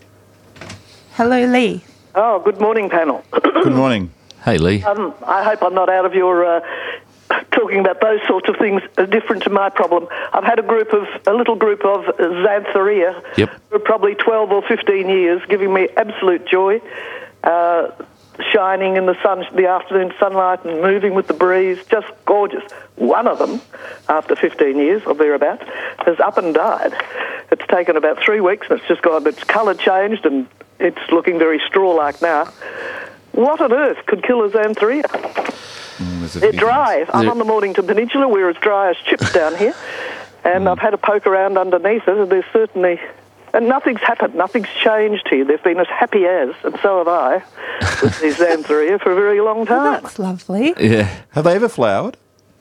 Hello, Lee. Oh, good morning, panel. Good morning. Hey, Lee. I hope I'm not out of your talking about those sorts of things different to my problem. I've had a little group of Xanthorrhoea for probably 12 or 15 years, giving me absolute joy, shining in the sun, the afternoon sunlight and moving with the breeze, just gorgeous. One of them, after 15 years or thereabouts, has up and died. It's taken about 3 weeks and it's just gone, its colour changed and it's looking very straw-like now. What on earth could kill a Xanthorrhoea? They're dry. I'm on the Mornington Peninsula. We're as dry as chips down here. And I've had a poke around underneath it, and there's certainly... And nothing's happened. Nothing's changed here. They've been as happy as, and so have I, with these Xanthorrhoea for a very long time. That's lovely. Yeah. Have they ever flowered?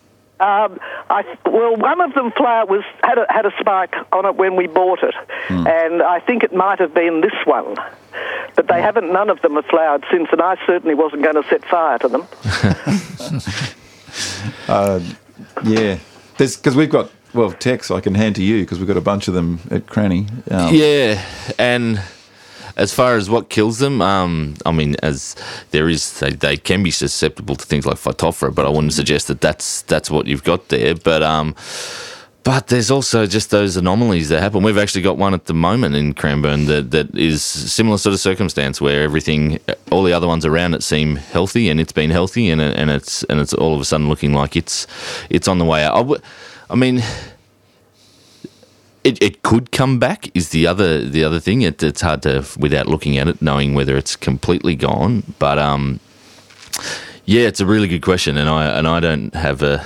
One of them had a spike on it when we bought it, and I think it might have been this one. But none of them have flowered since, and I certainly wasn't going to set fire to them. Because we've got Well, Tex, I can hand to you because we've got a bunch of them at Cranny. Yeah, and as far as what kills them, I mean, as there is, they can be susceptible to things like Phytophthora, but I wouldn't suggest that that's what you've got there. But there's also just those anomalies that happen. We've actually got one at the moment in Cranbourne that is similar sort of circumstance where all the other ones around it seem healthy, and it's been healthy, and it's all of a sudden looking like it's on the way out. I mean, it could come back is the other thing. It's hard to, without looking at it, knowing whether it's completely gone. But yeah, it's a really good question, and I don't have a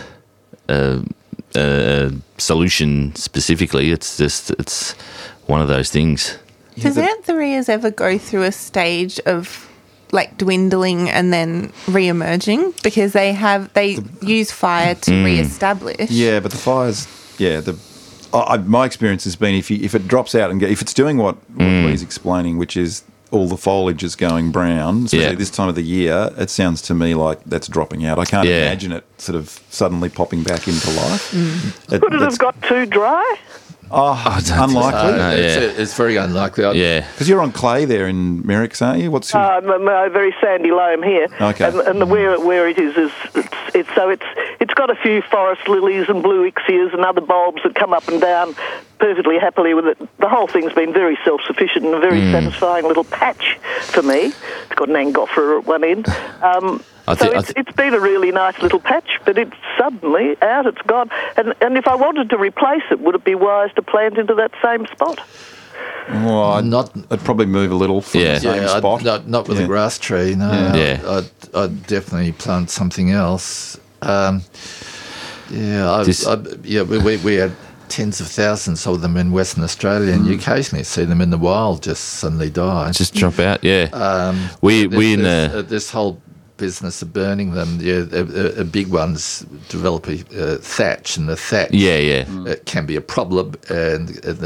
solution specifically. It's one of those things. Does anthurias ever go through a stage of like dwindling and then re-emerging because they use fire to re-establish? Yeah, but the fires, my experience has been if it drops out and if it's doing what Lee's explaining, which is all the foliage is going brown, especially this time of the year, it sounds to me like that's dropping out. I can't imagine it sort of suddenly popping back into life. Could it have got too dry? Unlikely. It's very unlikely. Because you're on clay there in Merricks, aren't you? What's your... a very sandy loam here. Okay. And where it is it's got a few forest lilies and blue ixias and other bulbs that come up and down perfectly happily with it. The whole thing's been very self-sufficient and a very satisfying little patch for me. It's got an angophora at one end. It's been a really nice little patch, but it's suddenly out, it's gone. And if I wanted to replace it, would it be wise to plant into that same spot? Well, I'd probably move a little from the same spot. Not with a grass tree, no. Yeah. I'd definitely plant something else. We had tens of thousands of them in Western Australia, and you occasionally see them in the wild just suddenly die. Just drop out, yeah. This whole business of burning them, big ones develop a thatch, and the thatch it can be a problem, and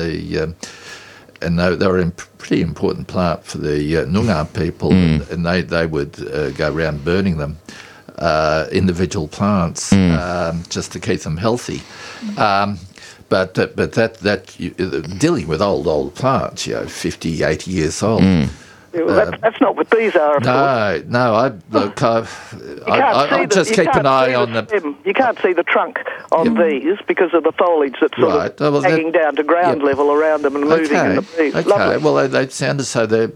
they're a pretty important plant for the Noongar people, and they would go around burning them, individual plants, just to keep them healthy. But dealing with old plants, 50, 80 years old. That's not what these are, of course. No. I just keep an eye on them. You can't see the trunk on these because of the foliage that's sort of hanging down to ground level around them and moving in the breeze. Okay, lovely. well, they sound as though they're...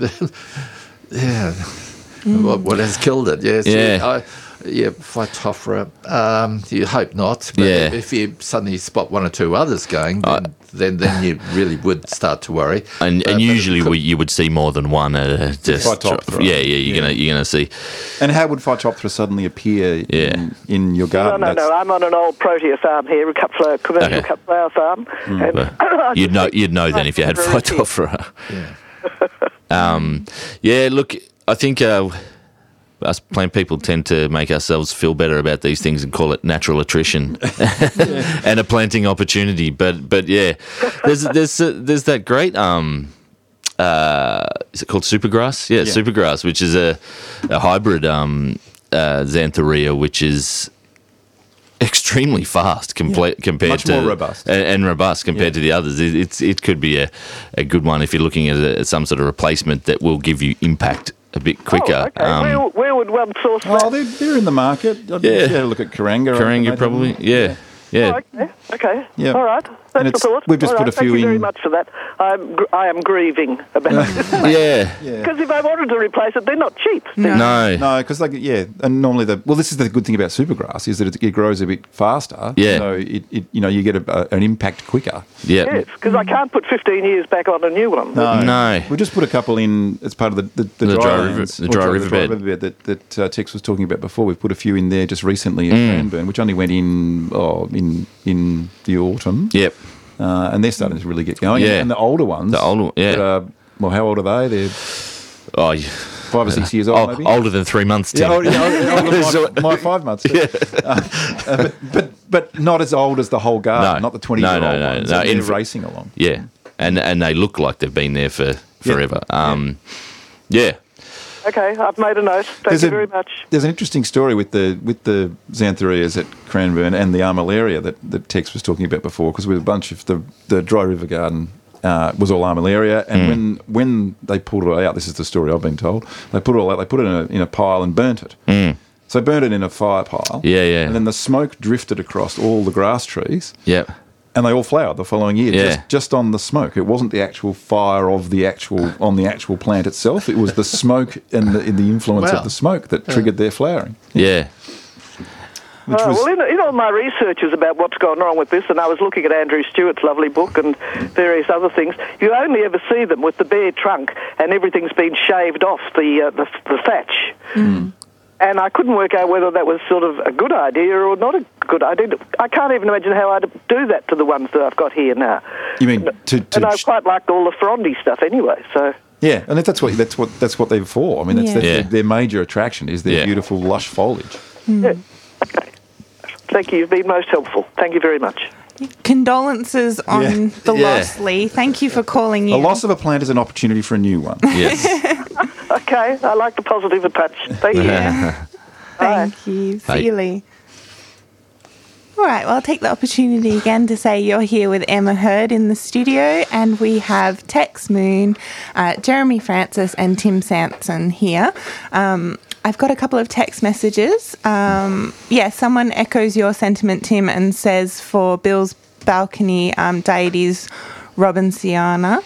What has killed it, yes. Phytophthora. You hope not. But if you suddenly spot one or two others going, then you really would start to worry. And usually you would see more than one. Phytophthora. You're gonna see. And how would Phytophthora suddenly appear in your garden? No. I'm on an old protea farm here, a commercial cut flower farm. You'd know then if you had Phytophthora. Look, I think. Us plant people tend to make ourselves feel better about these things and call it natural attrition and a planting opportunity. But yeah, there's that great is it called supergrass? Yeah, supergrass, which is a hybrid Xanthoria, which is extremely fast compared much to more robust and robust compared to the others. It could be a good one if you're looking at some sort of replacement that will give you impact a bit quicker. Where would one source that? They're in the market. I'd have a look at Karanga. Karanga probably, yeah. Okay. Yeah. All right. That's the thought. We've just put a few in. Thank you very much for that. I am grieving about this. Because if I wanted to replace it, they're not cheap. No, because and normally this is the good thing about supergrass is that it grows a bit faster. Yeah. So you get an impact quicker. Yeah. Yes, because I can't put 15 years back on a new one. No. We just put a couple in as part of the dry riverbed that Tex was talking about before. We've put a few in there just recently at Cranbourne, which only went in the autumn. Yep. And they're starting to really get going. Yeah. And the older ones. How old are they? They're 5 or 6 years old, maybe? Older than 3 months, Tim. Older than my 5 months. But not as old as the whole garden, not the 20-year-old ones. No, they're racing along. Yeah, and they look like they've been there for forever. Okay, Okay, I've made a note. Thank you very much. There's an interesting story with the Xanthorrheas at Cranbourne and the Armillaria that Tex was talking about before, because with a bunch of the Dry River Garden was all Armillaria, and when they pulled it out, this is the story I've been told, they put it all out, they put it in a pile and burnt it. So they burnt it in a fire pile. Yeah. And then the smoke drifted across all the grass trees. Yep. And they all flowered the following year, just on the smoke. It wasn't the actual fire on the actual plant itself. It was the smoke and the influence of the smoke that triggered their flowering. Yeah. Well, in all my researches about what's gone wrong with this, and I was looking at Andrew Stewart's lovely book and various other things, you only ever see them with the bare trunk and everything's been shaved off the thatch. And I couldn't work out whether that was sort of a good idea or not a good idea. I can't even imagine how I'd do that to the ones that I've got here now. You mean and I quite liked all the frondy stuff anyway. So yeah, and that's what they're for. I mean, that's their major attraction is their beautiful lush foliage. Yeah. Okay. Thank you. You've been most helpful. Thank you very much. Condolences on the loss, Lee. Thank you for calling in. A loss of a plant is an opportunity for a new one. Yes. Okay, I like the positive approach. Thank you. Thank you. See you, Lee. All right, well, I'll take the opportunity again to say you're here with Emma Hurd in the studio, and we have Tex Moon, Jeremy Francis and Tim Sampson here. I've got a couple of text messages. Someone echoes your sentiment, Tim, and says for Bill's balcony, deities Robinsiana,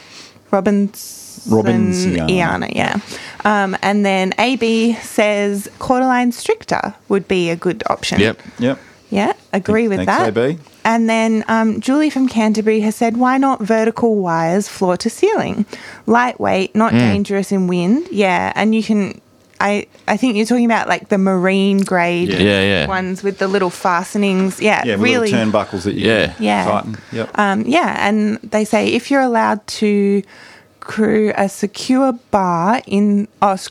yeah. And then AB says Cordyline stricta would be a good option. Yep. Yeah, agree with that. AB. And then Julie from Canterbury has said, why not vertical wires floor to ceiling? Lightweight, not dangerous in wind. Yeah, and you can... I think you're talking about like the marine grade ones with the little fastenings. Yeah, really. Little turnbuckles that you can tighten. Yep. And they say if you're allowed to screw a secure bar into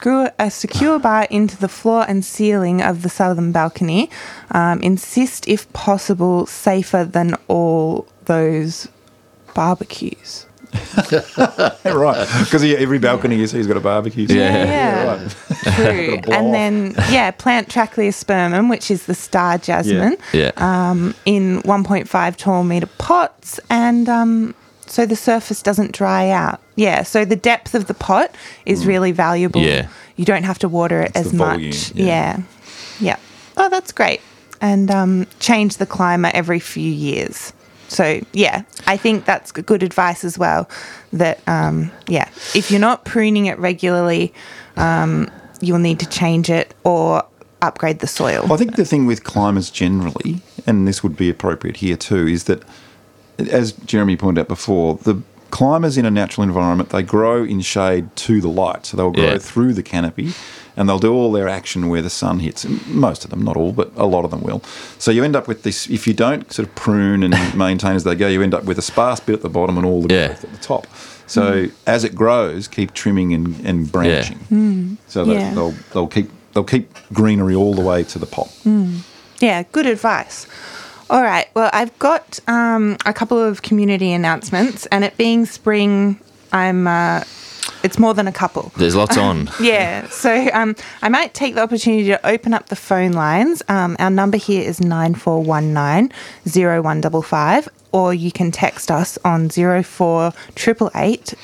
the floor and ceiling of the southern balcony, insist if possible safer than all those barbecues. Right, because every balcony you see has got a barbecue. Yeah. True. And then, plant Trachleospermum, which is the star jasmine, in 1.5 tall metre pots, and so the surface doesn't dry out. Yeah, so the depth of the pot is really valuable. Yeah. You don't have to water it as much. Yeah. Oh, that's great. And change the climber every few years. So, I think that's good advice as well, that, if you're not pruning it regularly, you'll need to change it or upgrade the soil. Well, I think the thing with climbers generally, and this would be appropriate here too, is that, as Jeremy pointed out before, the climbers in a natural environment, they grow in shade to the light. So they'll grow through the canopy, and they'll do all their action where the sun hits. Most of them, not all, but a lot of them will. So you end up with this, if you don't sort of prune and maintain as they go, you end up with a sparse bit at the bottom and all the growth at the top. So as it grows, keep trimming and branching. So that they'll keep greenery all the way to the pot. Yeah, good advice. All right, well, I've got a couple of community announcements, and it being spring, it's more than a couple. There's lots on. So I might take the opportunity to open up the phone lines. Our number here is 9419 0155, or you can text us on 0488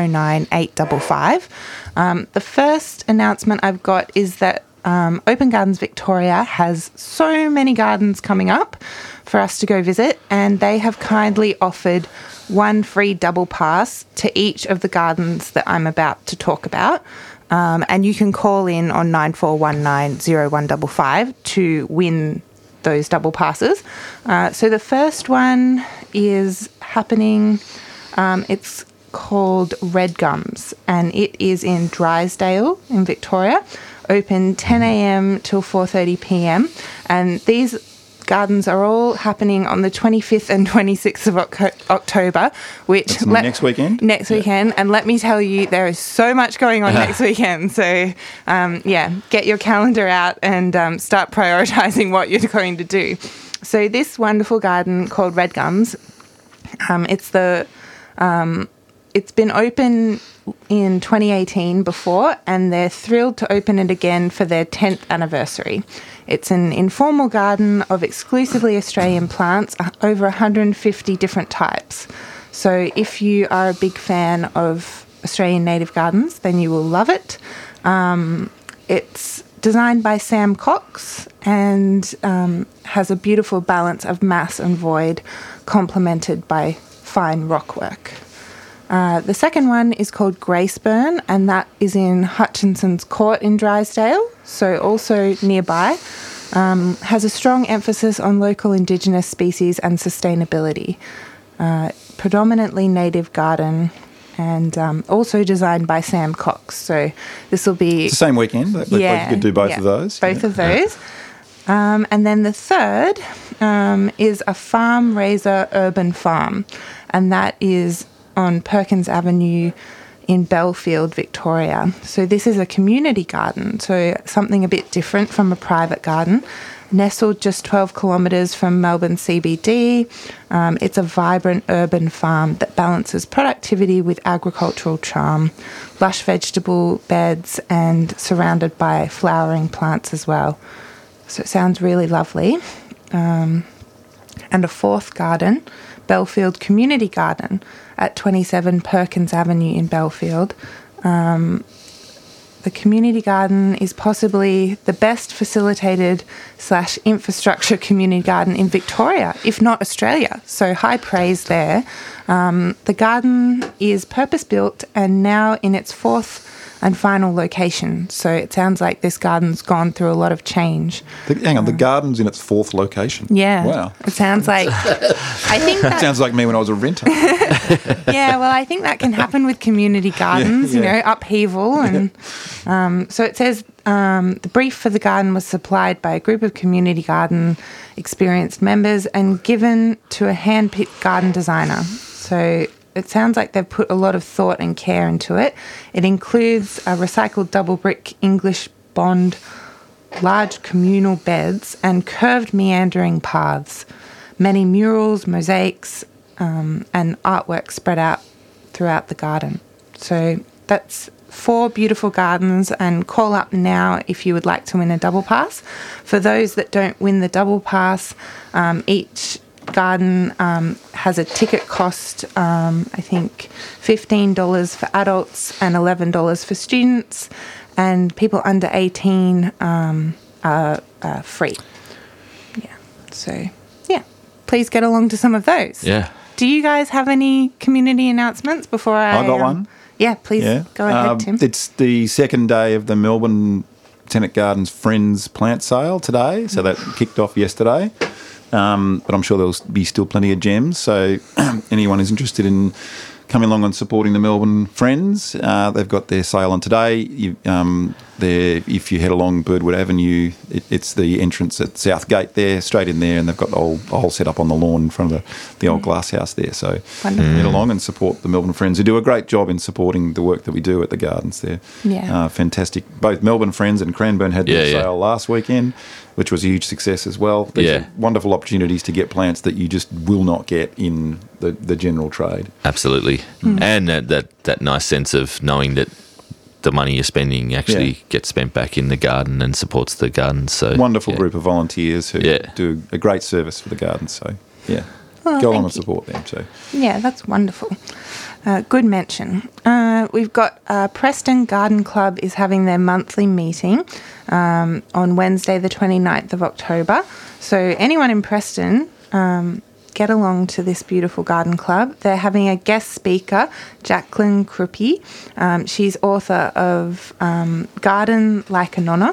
09 The first announcement I've got is that Open Gardens Victoria has so many gardens coming up for us to go visit, and they have kindly offered one free double pass to each of the gardens that I'm about to talk about. And you can call in on 9419 0155 to win those double passes. So the first one is happening, it's called Red Gums, and it is in Drysdale in Victoria, open 10 a.m. till 4:30 p.m. And these gardens are all happening on the 25th and 26th of October, which... next weekend? Next weekend. And let me tell you, there is so much going on next weekend. So, get your calendar out and start prioritising what you're going to do. So this wonderful garden called Red Gums, it's the it's been open in 2018 before, and they're thrilled to open it again for their 10th anniversary. It's an informal garden of exclusively Australian plants, over 150 different types. So if you are a big fan of Australian native gardens, then you will love it. It's designed by Sam Cox and has a beautiful balance of mass and void, complemented by fine rockwork. The second one is called Graceburn, and that is in Hutchinson's Court in Drysdale, so also nearby. Has a strong emphasis on local Indigenous species and sustainability. Predominantly native garden, and also designed by Sam Cox. So this will be... It's the same weekend. Like you could do both of those. Both of those. And then the third is a farm raiser urban farm, and that is on Perkins Avenue in Belfield, Victoria. So this is a community garden, so something a bit different from a private garden. Nestled just 12 kilometres from Melbourne CBD, it's a vibrant urban farm that balances productivity with agricultural charm, lush vegetable beds and surrounded by flowering plants as well. So it sounds really lovely. And a fourth garden, Belfield Community Garden at 27 Perkins Avenue in Belfield. The community garden is possibly the best facilitated / infrastructure community garden in Victoria, if not Australia. So high praise there. The garden is purpose-built and now in its fourth and final location. So it sounds like this garden's gone through a lot of change. Hang on, the garden's in its fourth location? Yeah. Wow. It sounds like... I think that sounds like me when I was a renter. Yeah, well, I think that can happen with community gardens, you know, upheaval. And so it says the brief for the garden was supplied by a group of community garden experienced members and given to a hand-picked garden designer. So it sounds like they've put a lot of thought and care into it. It includes a recycled double brick English bond, large communal beds and curved meandering paths, many murals, mosaics and artwork spread out throughout the garden. So that's 4 beautiful gardens, and call up now if you would like to win a double pass. For those that don't win the double pass, each garden has a ticket cost, I think $15 for adults and $11 for students, and people under 18 are free. Yeah. So, yeah, please get along to some of those. Yeah. Do you guys have any community announcements before I got one. Yeah, please go ahead, Tim. It's the second day of the Melbourne Botanic Gardens Friends plant sale today, so that kicked off yesterday. But I'm sure there'll be still plenty of gems. So anyone who's interested in coming along and supporting the Melbourne Friends, they've got their sale on today. If you head along Birdwood Avenue, it's the entrance at South Gate there, straight in there, and they've got a whole set up on the lawn in front of the old glass house there. So head along and support the Melbourne Friends, who do a great job in supporting the work that we do at the gardens there. Yeah. Fantastic. Both Melbourne Friends and Cranbourne had their sale last weekend, which was a huge success as well. These are wonderful opportunities to get plants that you just will not get in the general trade. Absolutely. And that nice sense of knowing that the money you're spending actually gets spent back in the garden and supports the garden. So wonderful group of volunteers who do a great service for the garden. So, go along and support them too. Yeah, that's wonderful. Good mention. We've got Preston Garden Club is having their monthly meeting on Wednesday the 29th of October. So anyone in Preston, get along to this beautiful garden club. They're having a guest speaker, Jacqueline Kruppe. She's author of Garden Like a Nonna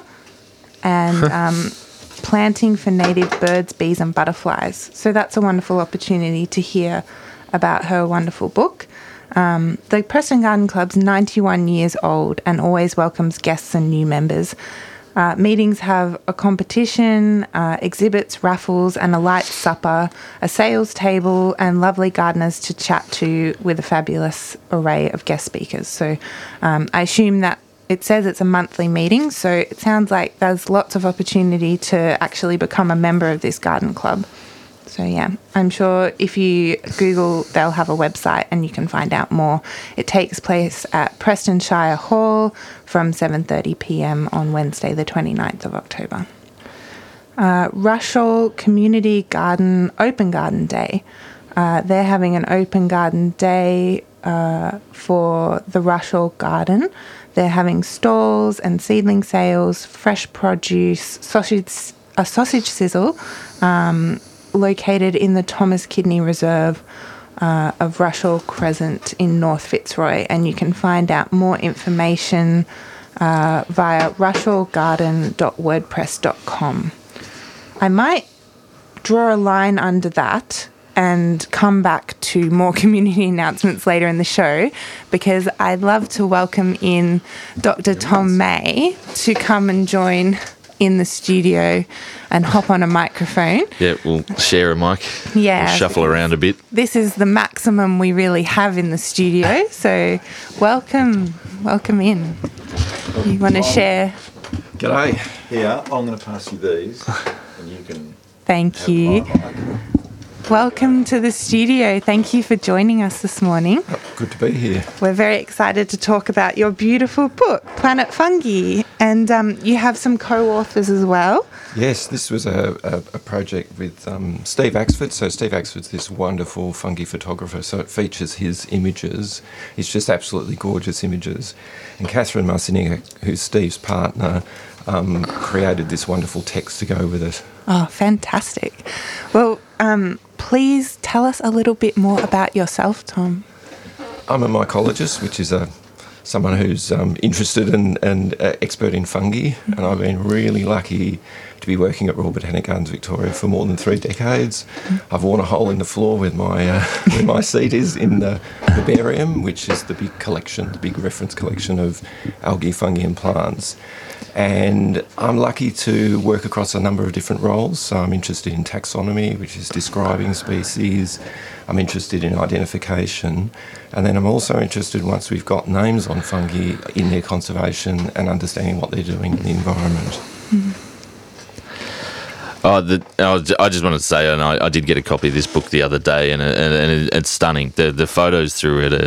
and Planting for Native Birds, Bees and Butterflies. So that's a wonderful opportunity to hear about her wonderful book. The Preston Garden Club's 91 years old and always welcomes guests and new members. Meetings have a competition, exhibits, raffles and a light supper, a sales table and lovely gardeners to chat to with a fabulous array of guest speakers. So I assume that it says it's a monthly meeting, so it sounds like there's lots of opportunity to actually become a member of this garden club. So, yeah, I'm sure if you Google, they'll have a website and you can find out more. It takes place at Prestonshire Hall from 7:30 p.m. on Wednesday, the 29th of October. Rushall Community Garden Open Garden Day. They're having an open garden day for the Rushall Garden. They're having stalls and seedling sales, fresh produce, a sausage sizzle, located in the Thomas Kidney Reserve of Rushall Crescent in North Fitzroy. And you can find out more information via rushallgarden.wordpress.com. I might draw a line under that and come back to more community announcements later in the show, because I'd love to welcome in Dr. Tom May to come and join in the studio and hop on a microphone. Yeah, we'll share a mic. Yeah. We'll shuffle around a bit. This is the maximum we really have in the studio, so welcome in. You want to share? G'day. Here, I'm going to pass you these, and you can... Thank you. Welcome to the studio. Thank you for joining us this morning. Good to be here. We're very excited to talk about your beautiful book, Planet Fungi, and you have some co-authors as well. Yes, this was a project with Steve Axford. So Steve Axford's this wonderful fungi photographer, so it features his images. It's just absolutely gorgeous images. And Catherine Marcinek, who's Steve's partner, created this wonderful text to go with it. Oh, fantastic. Well, please tell us a little bit more about yourself, Tom. I'm a mycologist, which is someone who's interested and expert in fungi, and I've been really lucky to be working at Royal Botanic Gardens Victoria for more than 3 decades. I've worn a hole in the floor with my where my seat is in the herbarium, which is the big collection, the big reference collection of algae, fungi and plants. And I'm lucky to work across a number of different roles. So I'm interested in taxonomy, which is describing species. I'm interested in identification. And then I'm also interested, once we've got names on fungi, in their conservation and understanding what they're doing in the environment. I just wanted to say, and I did get a copy of this book the other day, and it's stunning. The photos through it,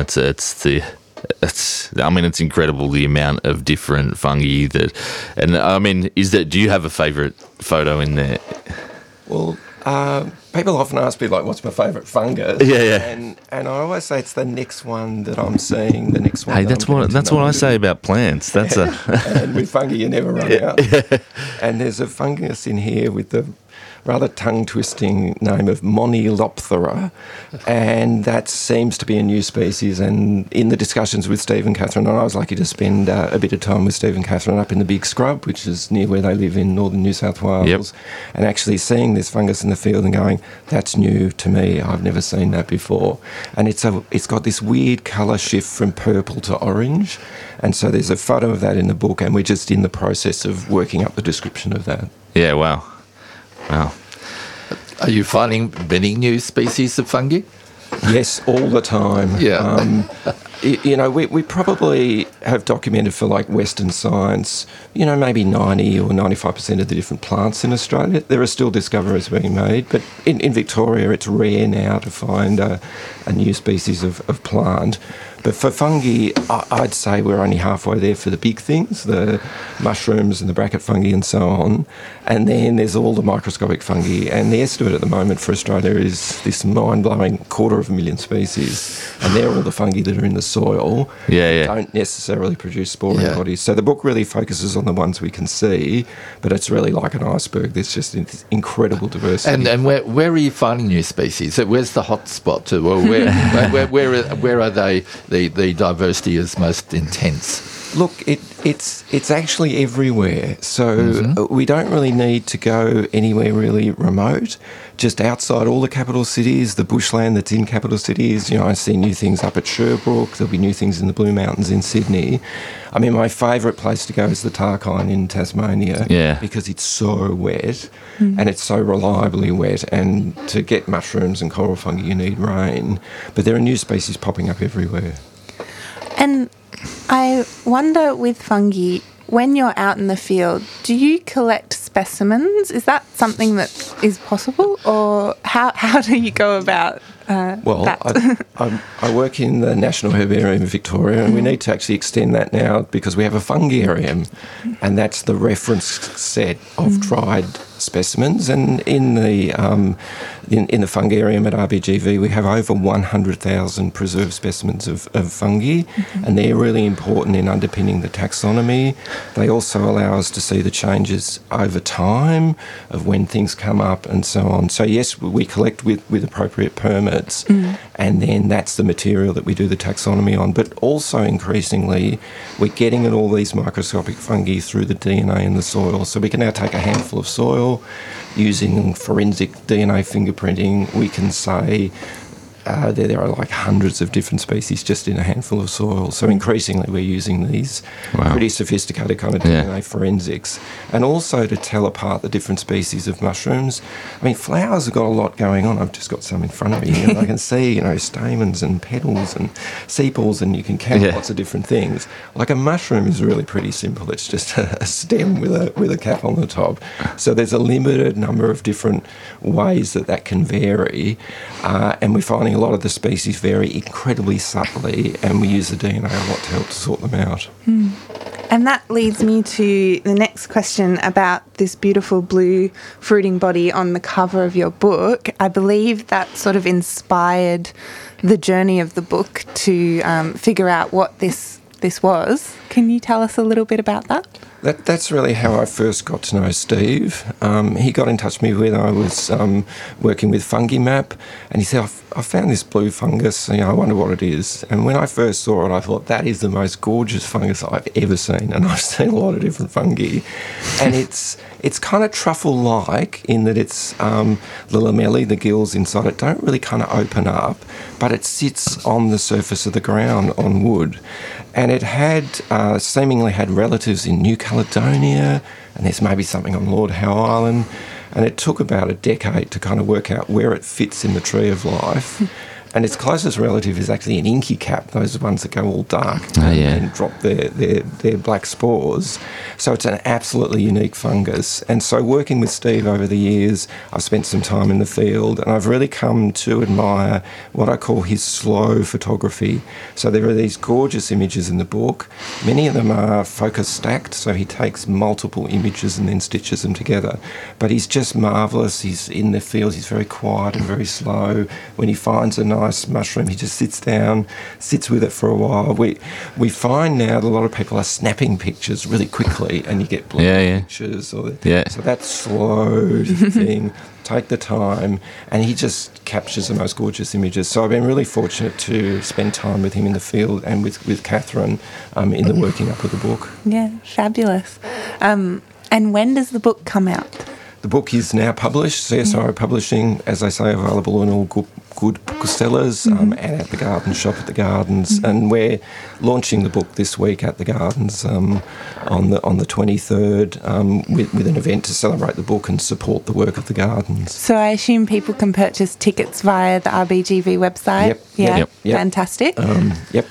it's incredible the amount of different fungi that, and do you have a favourite photo in there? Well, people often ask me, like, what's my favourite fungus? Yeah. And I always say it's the next one that I'm seeing, the next one. Hey, that's what I say about plants. That's and with fungi, you never run out. And there's a fungus in here with the rather tongue-twisting name of Monilopthera, and that seems to be a new species. And in the discussions with Steve and Catherine, and I was lucky to spend a bit of time with Steve and Catherine up in the Big Scrub, which is near where they live in northern New South Wales, and actually seeing this fungus in the field and going, that's new to me, I've never seen that before. And it's got this weird colour shift from purple to orange, and so there's a photo of that in the book, and we're just in the process of working up the description of that. Yeah, wow. Are you finding many new species of fungi? Yes, all the time. Yeah. We probably have documented for, like, Western science, maybe 90 or 95% of the different plants in Australia. There are still discoveries being made, but in Victoria it's rare now to find a new species of plant. But for fungi, I'd say we're only halfway there for the big things, the mushrooms and the bracket fungi and so on. And then there's all the microscopic fungi. And the estimate at the moment for Australia is this mind-blowing 250,000 species. And they're all the fungi that are in the soil. Yeah. Don't necessarily produce sporing bodies. So the book really focuses on the ones we can see, but it's really like an iceberg. There's just incredible diversity. And where are you finding new species? Where's the hot spot? Well, where are they? The diversity is most intense. Look, it's actually everywhere. So we don't really need to go anywhere really remote. Just outside all the capital cities, the bushland that's in capital cities. I see new things up at Sherbrooke. There'll be new things in the Blue Mountains in Sydney. I mean, my favourite place to go is the Tarkine in Tasmania. Yeah. Because it's so wet and it's so reliably wet. And to get mushrooms and coral fungi, you need rain. But there are new species popping up everywhere. And I wonder, with fungi, when you're out in the field, do you collect specimens specimens. Is that something that is possible, or how do you go about that? I work in the National Herbarium in Victoria, and we need to actually extend that now because we have a fungarium, and that's the reference set of dried specimens. And in the fungarium at RBGV, we have over 100,000 preserved specimens of fungi, and they're really important in underpinning the taxonomy. They also allow us to see the changes over time of when things come up and so on. So yes, we collect with appropriate permits, and then that's the material that we do the taxonomy on. But also increasingly, we're getting at all these microscopic fungi through the DNA in the soil. So we can now take a handful of soil, using forensic DNA fingerprinting, we can say there are like hundreds of different species just in a handful of soil. So increasingly we're using these pretty sophisticated kind of DNA forensics. And also to tell apart the different species of mushrooms. I mean, flowers have got a lot going on. I've just got some in front of me. And I can see, stamens and petals and sepals, and you can count lots of different things. Like a mushroom is really pretty simple. It's just a stem with a cap on the top. So there's a limited number of different ways that can vary. And we're finding a lot of the species vary incredibly subtly, and we use the DNA a lot to help to sort them out. And that leads me to the next question about this beautiful blue fruiting body on the cover of your book. I believe that sort of inspired the journey of the book to figure out what this was. Can you tell us a little bit about that? That's really how I first got to know Steve. He got in touch with me when I was working with FungiMap, and he said, I found this blue fungus, I wonder what it is. And when I first saw it, I thought, that is the most gorgeous fungus I've ever seen. And I've seen a lot of different fungi. And it's kind of truffle-like in that it's the lamellae, the gills inside it, don't really kind of open up, but it sits on the surface of the ground on wood. And it had seemingly had relatives in New Caledonia, and there's maybe something on Lord Howe Island. And it took about a decade to kind of work out where it fits in the tree of life. And its closest relative is actually an inky cap, those ones that go all dark and drop their black spores. So it's an absolutely unique fungus. And so working with Steve over the years, I've spent some time in the field, and I've really come to admire what I call his slow photography. So there are these gorgeous images in the book. Many of them are focus stacked, so he takes multiple images and then stitches them together. But he's just marvellous. He's in the field, he's very quiet and very slow. When he finds a nice mushroom, he just sits down, sits with it for a while. We find now that a lot of people are snapping pictures really quickly, and you get blurry pictures. So that slow thing, take the time, and he just captures the most gorgeous images. So I've been really fortunate to spend time with him in the field and with Catherine in the working up of the book. Yeah, fabulous. And when does the book come out? The book is now published, CSIRO Publishing, as I say, available in all good booksellers and at the Garden Shop at the Gardens. And we're launching the book this week at the Gardens on the 23rd with an event to celebrate the book and support the work of the Gardens. So I assume people can purchase tickets via the RBGV website? Yep. Fantastic. The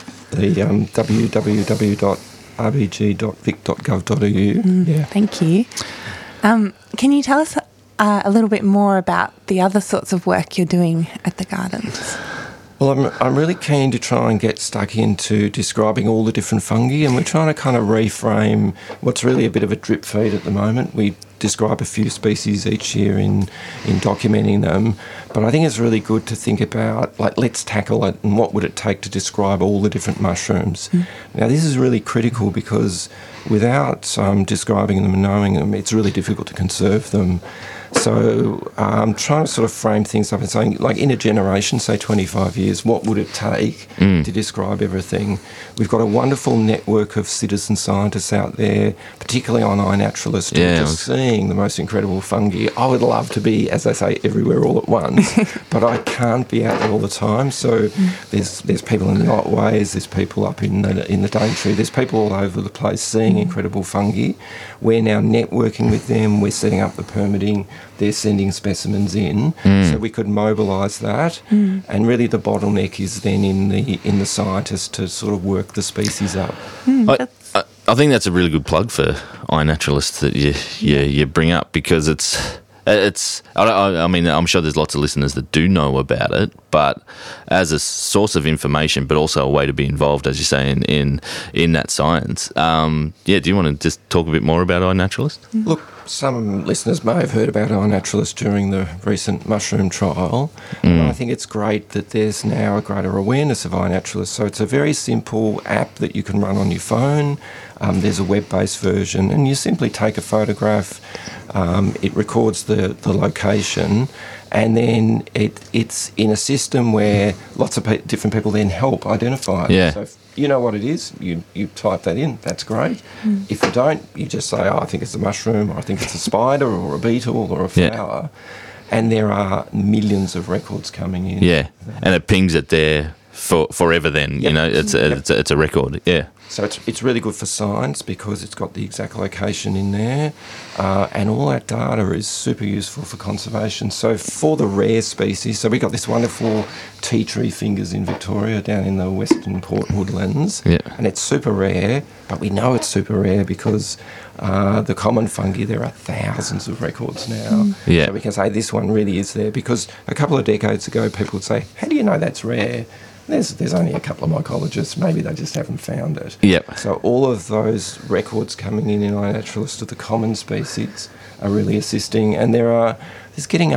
www.rbg.vic.gov.au. Thank you. Can you tell us a little bit more about the other sorts of work you're doing at the Gardens? Well, I'm really keen to try and get stuck into describing all the different fungi, and we're trying to kind of reframe what's really a bit of a drip feed at the moment. We describe a few species each year in documenting them, but I think it's really good to think about, like, let's tackle it and what would it take to describe all the different mushrooms. Now, this is really critical because without describing them and knowing them, it's really difficult to conserve them. So I'm trying to sort of frame things up and saying, like, in a generation, say 25 years, what would it take to describe everything? We've got a wonderful network of citizen scientists out there, particularly on iNaturalist, just seeing the most incredible fungi. I would love to be, as I say, everywhere all at once, but I can't be out there all the time. So there's people in the Otways, there's people up in the Daintree, there's people all over the place seeing incredible fungi. We're now networking with them, we're setting up the permitting, they're sending specimens in, so we could mobilise that. And really the bottleneck is then in the scientists to sort of work the species up. I think that's a really good plug for iNaturalist that you bring up, because it's. I mean, I'm sure there's lots of listeners that do know about it, but as a source of information, but also a way to be involved, as you say, in that science. Do you want to just talk a bit more about iNaturalist? Look, some listeners may have heard about iNaturalist during the recent mushroom trial. And I think it's great that there's now a greater awareness of iNaturalist. So it's a very simple app that you can run on your phone. There's a web-based version, and you simply take a photograph. It records the location, and then it's in a system where lots of different people then help identify it. Yeah. So if you know what it is, you type that in, that's great. If you don't, you just say, I think it's a mushroom, or I think it's a spider, or a beetle, or a flower. And there are millions of records coming in. Yeah, and it pings it there forever then, you know, it's a record, So it's really good for science because it's got the exact location in there, and all that data is super useful for conservation. So for the rare species, so we got this wonderful tea tree fingers in Victoria down in the Western Port Woodlands, and it's super rare, but we know it's super rare because the common fungi, there are thousands of records now. So we can say this one really is there, because a couple of decades ago people would say, how do you know that's rare? There's only a couple of mycologists, maybe they just haven't found it. So all of those records coming in iNaturalist of the common species are really assisting, and there's heading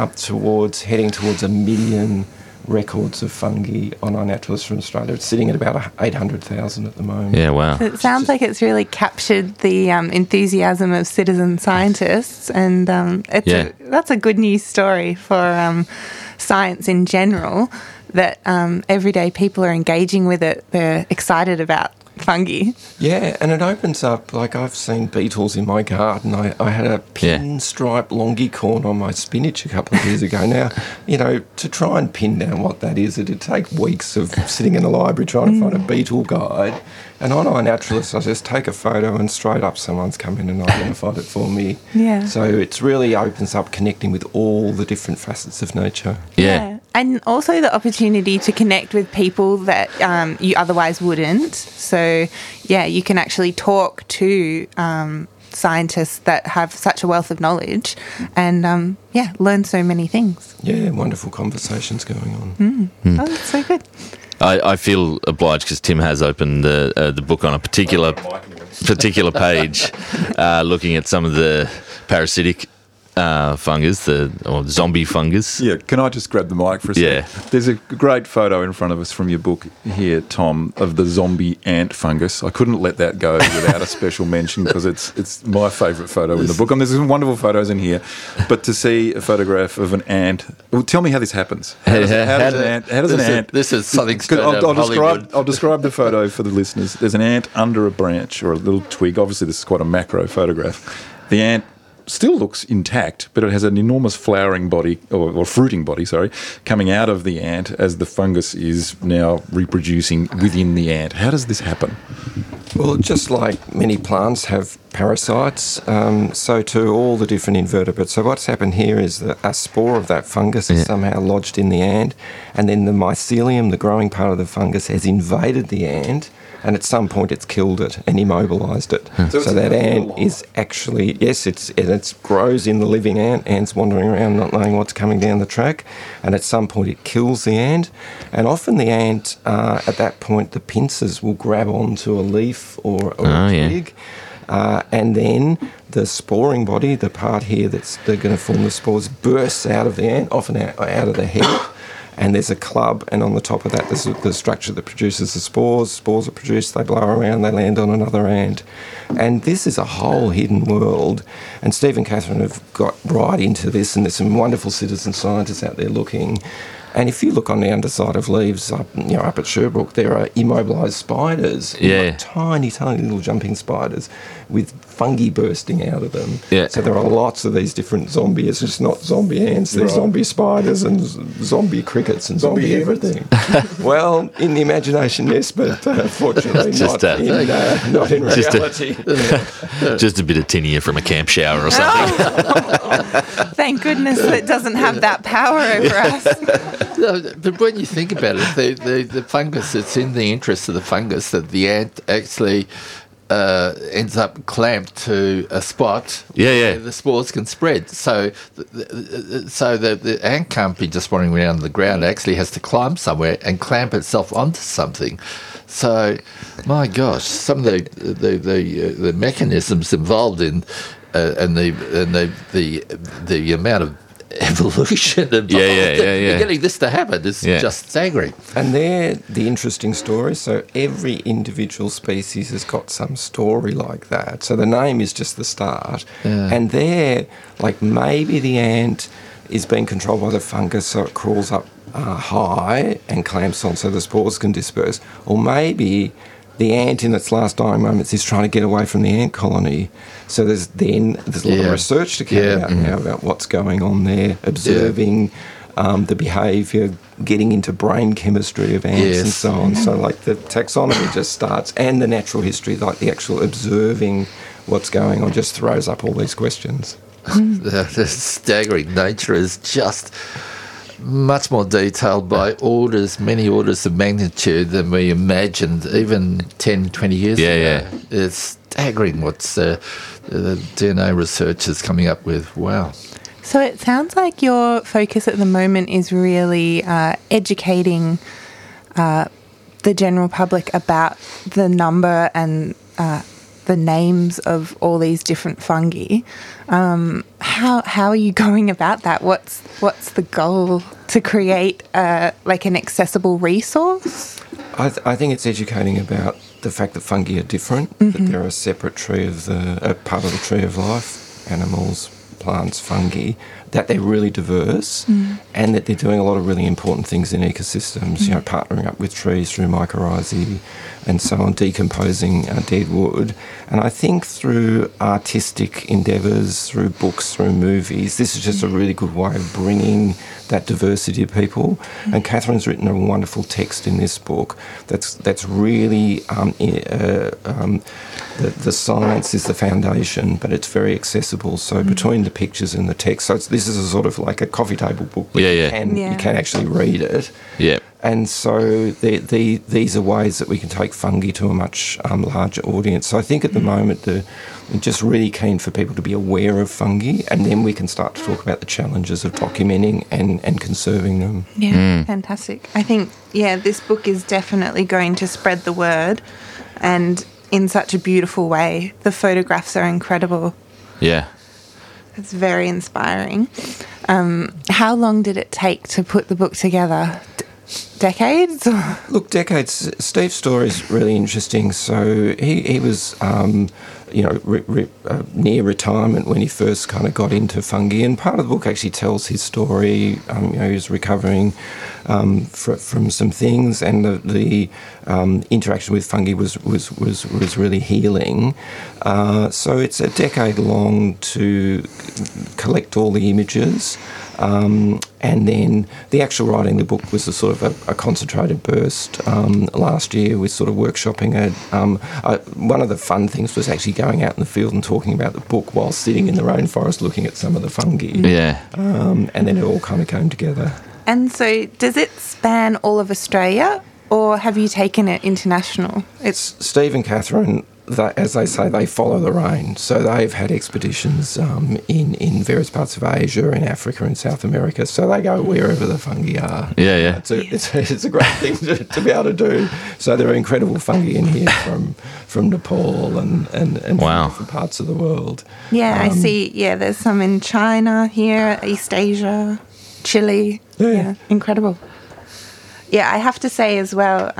towards 1 million records of fungi on iNaturalist from Australia. It's sitting at about 800,000 at the moment. Yeah, wow. So it sounds like it's really captured the enthusiasm of citizen scientists, and that's a good news story for science in general, that everyday people are engaging with it. They're excited about fungi. Yeah, and it opens up, like I've seen beetles in my garden. I had a pinstripe longicorn on my spinach a couple of years ago. Now, you know, to try and pin down what that is, it'd take weeks of sitting in a library trying to find a beetle guide. And on iNaturalist, I just take a photo and straight up someone's come in and identified it for me. Yeah. So it really opens up connecting with all the different facets of nature. Yeah. And also the opportunity to connect with people that you otherwise wouldn't. So, you can actually talk to scientists that have such a wealth of knowledge and, learn so many things. Yeah, wonderful conversations going on. Oh, that's so good. I feel obliged because Tim has opened the book on a particular page, looking at some of the parasitic fungus, or zombie fungus. Yeah, can I just grab the mic for a second? Yeah. There's a great photo in front of us from your book here, Tom, of the zombie ant fungus. I couldn't let that go without a special mention because it's my favourite photo in the book. And there's some wonderful photos in here, but to see a photograph of an ant, well, tell me how this happens. How does an ant? This is something straight out of Hollywood. I'll describe the photo for the listeners. There's an ant under a branch or a little twig. Obviously, this is quite a macro photograph. The ant still looks intact, but it has an enormous flowering body, or fruiting body, coming out of the ant as the fungus is now reproducing within the ant. How does this happen? Well, just like many plants have parasites, so to all the different invertebrates. So what's happened here is that a spore of that fungus is somehow lodged in the ant, and then the mycelium, the growing part of the fungus, has invaded the ant, and at some point it's killed it and immobilised it. So that ant is actually, it grows in the living ant. Ants wandering around not knowing what's coming down the track, and at some point it kills the ant. And often the ant, at that point, the pincers will grab onto a leaf or a twig. And then the sporing body, the part here they're going to form the spores, bursts out of the ant, often out of the head. And there's a club, and on the top of that there's the structure that produces the spores. Spores are produced, they blow around, they land on another ant. And this is a whole hidden world. And Steve and Catherine have got right into this, and there's some wonderful citizen scientists out there looking. And if you look on the underside of leaves up at Sherbrooke, there are immobilised spiders, tiny little jumping spiders with fungi bursting out of them. Yeah. So there are lots of these different zombies. It's just not zombie ants. There's zombie spiders and zombie crickets and zombie everything. Well, in the imagination, yes, but fortunately not in reality. Just a bit of tinea from a camp shower or something. Thank goodness it doesn't have that power over us. But when you think about it, the fungus, it's in the interest of the fungus that the ant actually ends up clamped to a spot where the spores can spread. So the ant can't be just wandering around the ground. It actually has to climb somewhere and clamp itself onto something. So, my gosh, some of the mechanisms involved in and the amount of evolution involved getting this to happen is just staggering. And they're the interesting stories. So every individual species has got some story like that. So the name is just the start. And they're like, maybe the ant is being controlled by the fungus, so it crawls up high and clamps on so the spores can disperse. Or maybe the ant in its last dying moments is trying to get away from the ant colony. So there's a lot of research to carry out now about what's going on there, observing the behaviour, getting into brain chemistry of ants and so on. So like the taxonomy just starts, and the natural history, like the actual observing what's going on, just throws up all these questions. The staggering nature is just much more detailed by many orders of magnitude than we imagined even 10, 20 years ago. It's staggering what the DNA research is coming up with. Wow. So it sounds like your focus at the moment is really educating the general public about the number and the names of all these different fungi. How are you going about that? What's the goal to create like an accessible resource? I think it's educating about the fact that fungi are different, that they're a separate tree of a part of the tree of life, animals, plants, fungi, that they're really diverse and that they're doing a lot of really important things in ecosystems, you know, partnering up with trees through mycorrhizae and so on, decomposing dead wood. And I think through artistic endeavours, through books, through movies, this is just a really good way of bringing that diversity to people. And Catherine's written a wonderful text in this book that's really the science is the foundation, but it's very accessible. So between the pictures and the text, so this is a sort of like a coffee table book, but you can actually read it. Yeah. And so these are ways that we can take fungi to a much larger audience. So I think at the moment we're just really keen for people to be aware of fungi, and then we can start to talk about the challenges of documenting and conserving them. Yeah, fantastic. I think, this book is definitely going to spread the word, and in such a beautiful way. The photographs are incredible. Yeah. It's very inspiring. How long did it take to put the book together? Decades? Look, decades. Steve's story is really interesting. So he was, near retirement when he first kind of got into fungi, and part of the book actually tells his story. He was recovering from some things, and the interaction with fungi was really healing. So it's a decade long to collect all the images. And then the actual writing of the book was a sort of a concentrated burst last year with sort of workshopping it. One of the fun things was actually going out in the field and talking about the book while sitting in the rainforest looking at some of the fungi. Yeah. And then it all kind of came together. And so does it span all of Australia, or have you taken it international? It's Steve and Catherine, as they say, they follow the rain. So they've had expeditions in various parts of Asia, in Africa, and South America. So they go wherever the fungi are. Yeah. It's a great thing to be able to do. So there are incredible fungi in here from Nepal and from different parts of the world. Yeah, I see. Yeah, there's some in China here, East Asia, Chile. Yeah, incredible. Yeah, I have to say as well,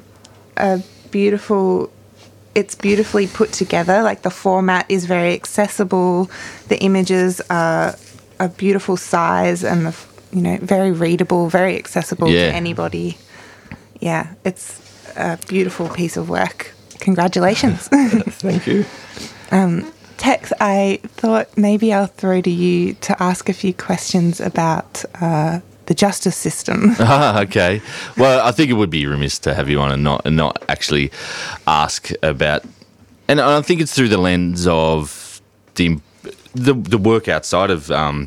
it's beautifully put together. Like the format is very accessible. The images are a beautiful size and very readable, very accessible to anybody. Yeah, it's a beautiful piece of work. Congratulations. Thank you. Tex, I thought maybe I'll throw to you to ask a few questions about the justice system. Okay. Well, I think it would be remiss to have you on and not actually ask about, and I think it's through the lens of the work outside of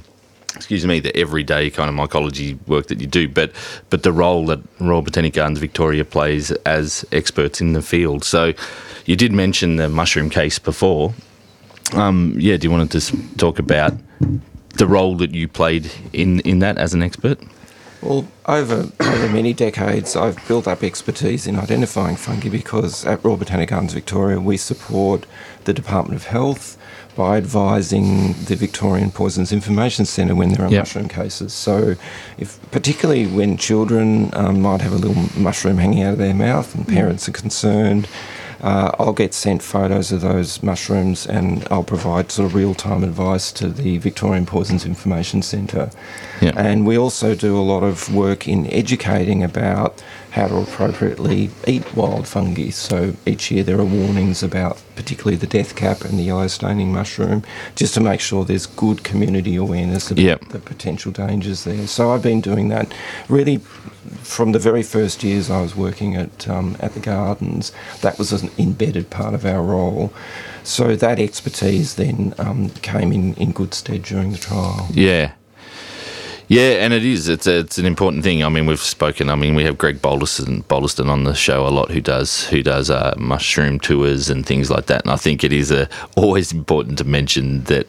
the everyday kind of mycology work that you do, but the role that Royal Botanic Gardens Victoria plays as experts in the field. So you did mention the mushroom case before. Do you want to just talk about the role that you played in that as an expert? Well, over many decades, I've built up expertise in identifying fungi because at Royal Botanic Gardens Victoria, we support the Department of Health by advising the Victorian Poisons Information Centre when there are mushroom cases. So particularly when children might have a little mushroom hanging out of their mouth and parents are concerned, I'll get sent photos of those mushrooms and I'll provide sort of real-time advice to the Victorian Poisons Information Centre. Yeah. And we also do a lot of work in educating about how to appropriately eat wild fungi. So each year there are warnings about particularly the death cap and the yellow staining mushroom, just to make sure there's good community awareness of the potential dangers there. So I've been doing that really from the very first years I was working at the gardens. That was an embedded part of our role. So that expertise then came in good stead during the trial. Yeah. Yeah, and it's an important thing. I mean, we've spoken. I mean, we have Greg Balderston on the show a lot, who does mushroom tours and things like that. And I think it is always important to mention that,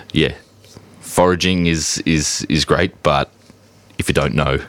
foraging is great, but if you don't know,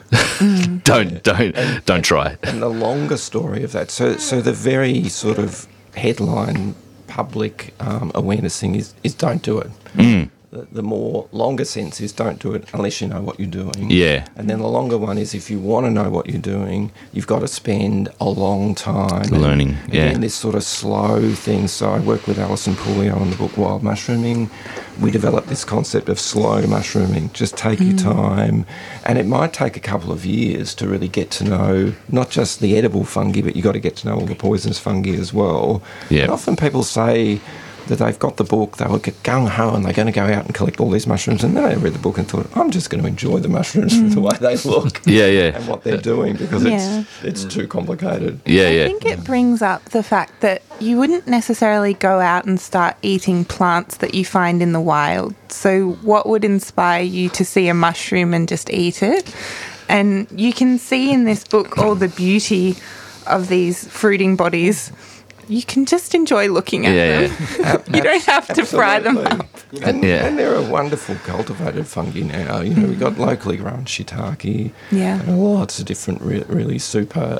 don't try. And the longer story of that, so the very sort of headline public awareness thing is don't do it. Mm. The more longer sense is don't do it unless you know what you're doing. Yeah. And then the longer one is if you want to know what you're doing, you've got to spend a long time learning. And this sort of slow thing. So I work with Alison Puleo on the book Wild Mushrooming. We developed this concept of slow mushrooming. Just take your time. And it might take a couple of years to really get to know not just the edible fungi, but you've got to get to know all the poisonous fungi as well. Yeah. And often people say that they've got the book, they will get gung-ho and they're going to go out and collect all these mushrooms, and then they read the book and thought, I'm just going to enjoy the mushrooms for the way they look and what they're doing, because it's too complicated. I think it brings up the fact that you wouldn't necessarily go out and start eating plants that you find in the wild. So what would inspire you to see a mushroom and just eat it? And you can see in this book all the beauty of these fruiting bodies. You can just enjoy looking at them. You don't have to fry them up. And there are wonderful cultivated fungi now. You know, we've got locally grown shiitake. Yeah. And lots of different really super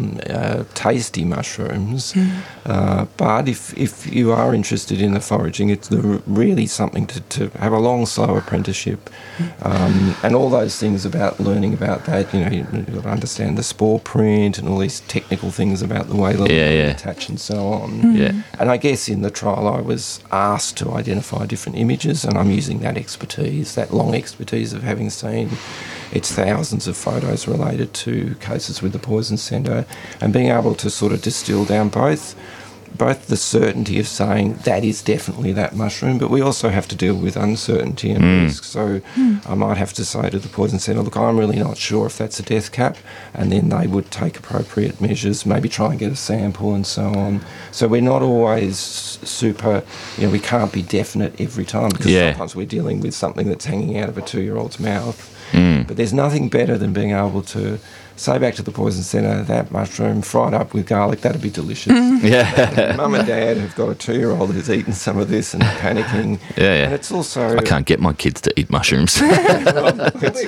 tasty mushrooms. But if you are interested in the foraging, it's really something to have a long, slow apprenticeship. And all those things about learning about that, you've got to understand the spore print and all these technical things about the way they attach and so on. Yeah. And I guess in the trial I was asked to identify different images, and I'm using that expertise, that long expertise of having seen its thousands of photos related to cases with the Poison Centre, and being able to sort of distill down both the certainty of saying that is definitely that mushroom, but we also have to deal with uncertainty and risk. So I might have to say to the Poison Centre, look, I'm really not sure if that's a death cap, and then they would take appropriate measures, maybe try and get a sample and so on. So we're not always super, we can't be definite every time, because sometimes we're dealing with something that's hanging out of a 2-year-old's mouth. But there's nothing better than being able to say back to the Poison Centre, that mushroom fried up with garlic, that'd be delicious. Mum and Dad have got a 2-year-old who's eaten some of this and panicking. And it's also... I can't get my kids to eat mushrooms. And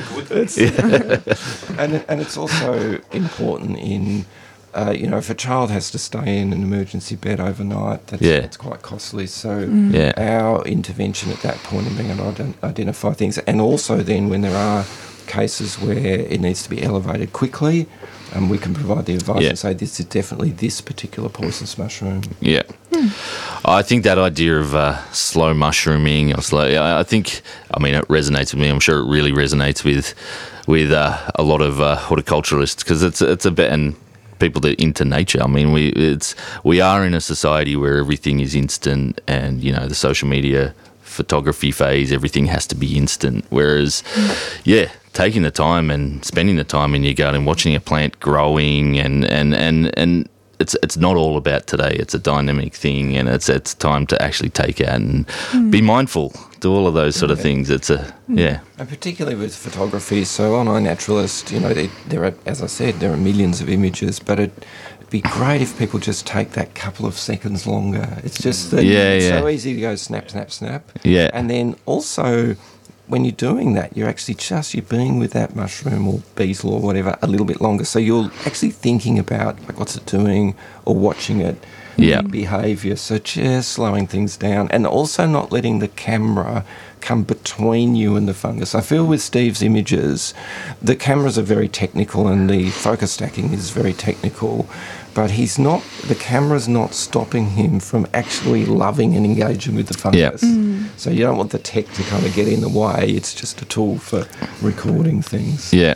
it's also important in... if a child has to stay in an emergency bed overnight, that's quite costly. So our intervention at that point in being able to identify things, and also then when there are cases where it needs to be elevated quickly, we can provide the advice and say this is definitely this particular poisonous mushroom. Yeah. I think that idea of slow mushrooming, I think, it resonates with me. I'm sure it really resonates with a lot of horticulturalists, because it's a bit... and people that are into nature. We are in a society where everything is instant, and the social media photography phase, everything has to be instant. Whereas, taking the time and spending the time in your garden, watching a plant growing and it's not all about today. It's a dynamic thing, and it's time to actually take out and be mindful. Do all of those sort of things. It's and particularly with photography. So on iNaturalist, there are, as I said, there are millions of images, but it'd be great if people just take that couple of seconds longer. It's just that it's so easy to go snap, snap, snap. Yeah. And then also, when you're doing that, you're actually you're being with that mushroom or beetle or whatever a little bit longer. So you're actually thinking about like what's it doing or watching it. Behaviour. So just slowing things down and also not letting the camera come between you and the fungus. I feel with Steve's images, the cameras are very technical and the focus stacking is very technical, but the camera's not stopping him from actually loving and engaging with the fungus. So you don't want the tech to kind of get in the way. It's just a tool for recording things. Yeah.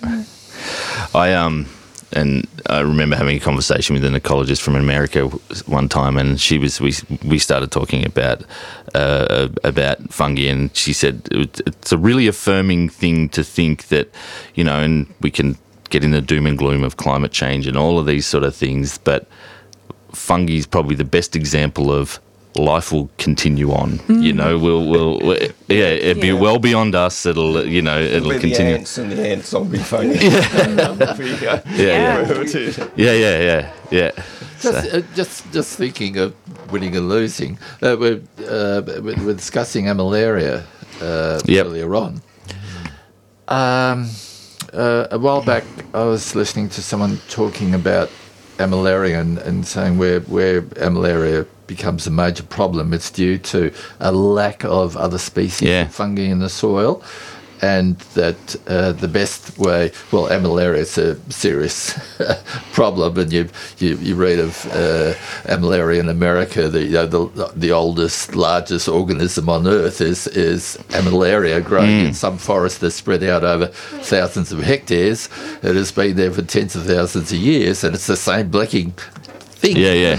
And I remember having a conversation with an ecologist from America one time, and we started talking about fungi, and she said it's a really affirming thing to think that, and we can get in the doom and gloom of climate change and all of these sort of things, but fungi is probably the best example of life will continue on. It'll be well beyond us. It'll continue. The ants and the ants will be funny. Just thinking of winning and losing. We're discussing Amylaria earlier on. A while back, I was listening to someone talking about Amylaria and saying where Amylaria becomes a major problem, it's due to a lack of other species of fungi in the soil, and that the best way, Amylaria is a serious problem, and you read of Amylaria in America, the oldest, largest organism on Earth is Amylaria, growing in some forest that's spread out over thousands of hectares. It has been there for tens of thousands of years, and it's the same blecking thing.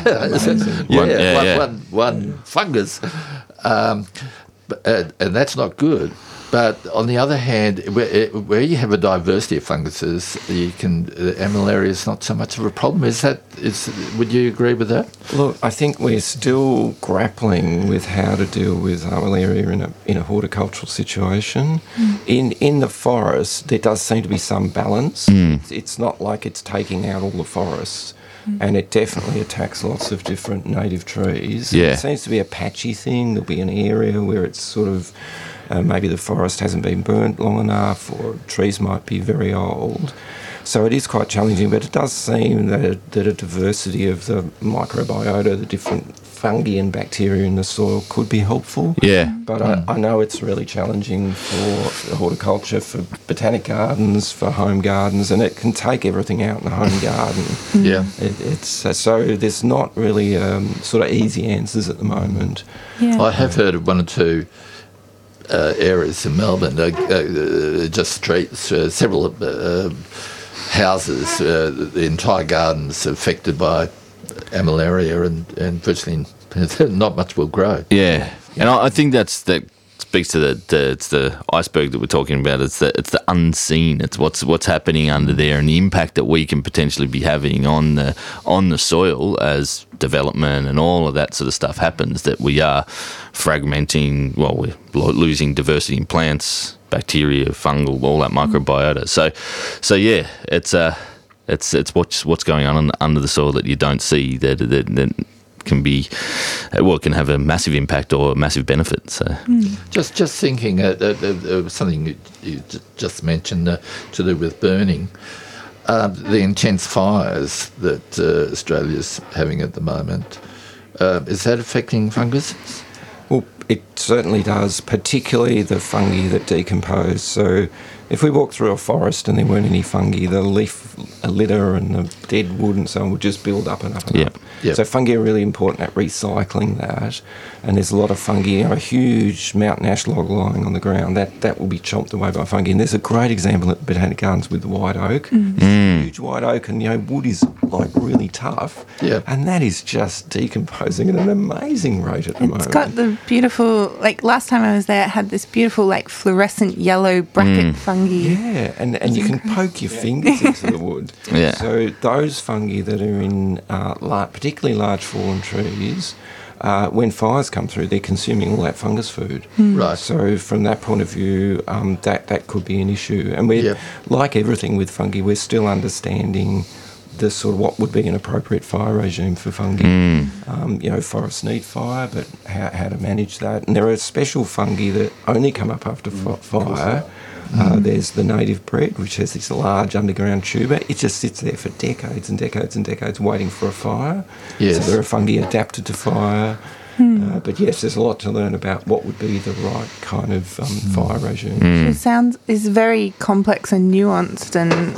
One fungus, and that's not good. But on the other hand, where you have a diversity of funguses, Amylaria is not so much of a problem. Would you agree with that? Look, I think we're still grappling with how to deal with Amylaria in a horticultural situation. In the forest, there does seem to be some balance. It's not like it's taking out all the forests. And it definitely attacks lots of different native trees. It seems to be a patchy thing. There'll be an area where it's sort of maybe the forest hasn't been burnt long enough, or trees might be very old. So it is quite challenging, but it does seem that a diversity of the microbiota, the different fungi and bacteria in the soil could be helpful. But I know it's really challenging for horticulture, for botanic gardens, for home gardens, and it can take everything out in the home garden. So there's not really sort of easy answers at the moment. I have heard of one or two areas in Melbourne, just streets, several houses, the entire gardens affected by Amylaria, and virtually not much will grow. And I think that speaks to it's the iceberg that we're talking about. It's the unseen. It's what's happening under there, and the impact that we can potentially be having on the soil as development and all of that sort of stuff happens. That we are fragmenting. We're losing diversity in plants, bacteria, fungal, all that microbiota. So yeah, it's what's going on under the soil that you don't see that can be, can have a massive impact or a massive benefit. So just thinking something you just mentioned to do with burning, the intense fires that Australia's having at the moment, is that affecting fungus? Well, it certainly does, particularly the fungi that decompose. So if we walk through a forest and there weren't any fungi, the leaf litter and the dead wood and so on would just build up and up and up. Yep. So fungi are really important at recycling that, and there's a lot of fungi, a huge mountain ash log lying on the ground, that will be chomped away by fungi. And there's a great example at the Botanic Gardens with the white oak. Huge white oak, and wood is like really tough, and that is just decomposing at an amazing rate at the moment. It's got the beautiful, like last time I was there, it had this beautiful like fluorescent yellow bracket fungi. Yeah, and you can poke your fingers into the wood. Yeah. So those fungi that are in particularly large fallen trees, when fires come through, they're consuming all that fungus food. Right. So from that point of view, that could be an issue. And we're like everything with fungi, we're still understanding the sort of what would be an appropriate fire regime for fungi. Forests need fire, but how to manage that. And there are special fungi that only come up after fire. There's the native bread, which has this large underground tuber. It just sits there for decades and decades and decades waiting for a fire. Yes. So there are fungi adapted to fire. But yes, there's a lot to learn about what would be the right kind of fire regime. It is very complex and nuanced,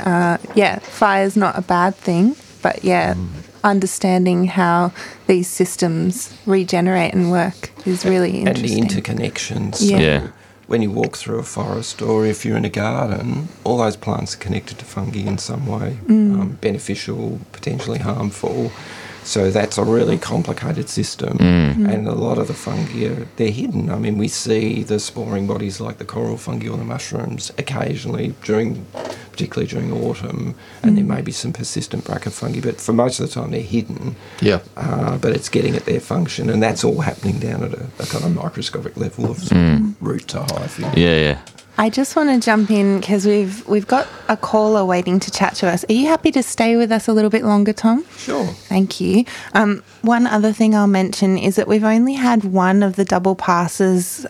and fire's not a bad thing, but understanding how these systems regenerate and work is really interesting. And the interconnections. Yeah. So when you walk through a forest, or if you're in a garden, all those plants are connected to fungi in some way, beneficial, potentially harmful. So that's a really complicated system, and a lot of the fungi they're hidden. I mean, we see the sporing bodies like the coral fungi or the mushrooms occasionally particularly during autumn, and there may be some persistent bracket fungi, but for most of the time they're hidden. Yeah. But it's getting at their function, and that's all happening down at a kind of microscopic level of root to hyphae. Yeah. I just want to jump in because we've got a caller waiting to chat to us. Are you happy to stay with us a little bit longer, Tom? Sure. Thank you. One other thing I'll mention is that we've only had one of the double passes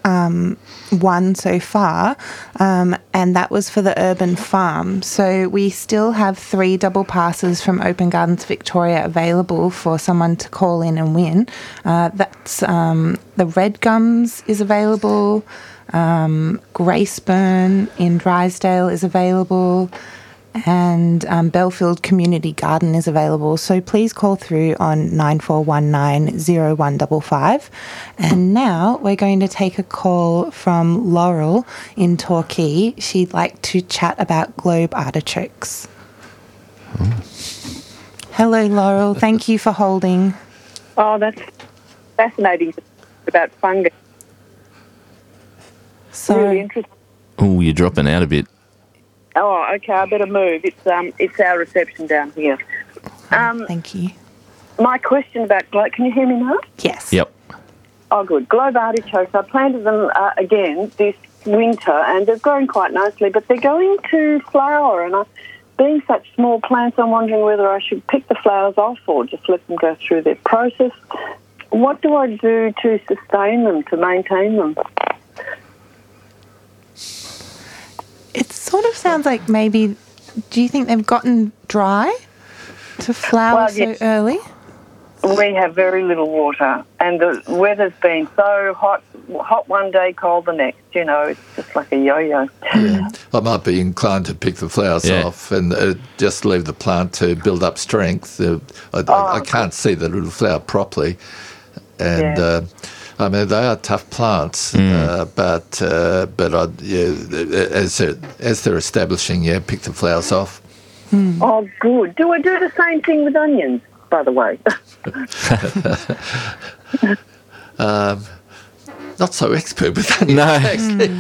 won so far, and that was for the urban farm. So we still have 3 double passes from Open Gardens Victoria available for someone to call in and win. That's the Red Gums is available. Graceburn in Drysdale is available, and Belfield Community Garden is available. So please call through on 9419 0155. And now we're going to take a call from Laurel in Torquay. She'd like to chat about globe artichokes. Hello, Laurel. Thank you for holding. Oh, that's fascinating about fungus. So, really interesting. Oh, you're dropping out a bit. Oh, okay. I better move. It's our reception down here. Thank you. My question about globe. Can you hear me now? Yes. Yep. Oh, good. Globe artichokes. I planted them again this winter, and they've grown quite nicely. But they're going to flower, and being such small plants, I'm wondering whether I should pick the flowers off or just let them go through their process. What do I do to sustain them, to maintain them? It sort of sounds like maybe, do you think they've gotten dry to flower so early? We have very little water, and the weather's been so hot one day, cold the next. It's just like a yo-yo. Yeah. I might be inclined to pick the flowers off and just leave the plant to build up strength. I can't see the little flower properly, and I mean, they are tough plants, but as they're establishing, pick the flowers off. Oh, good. Do I do the same thing with onions, by the way? Not so expert with onions.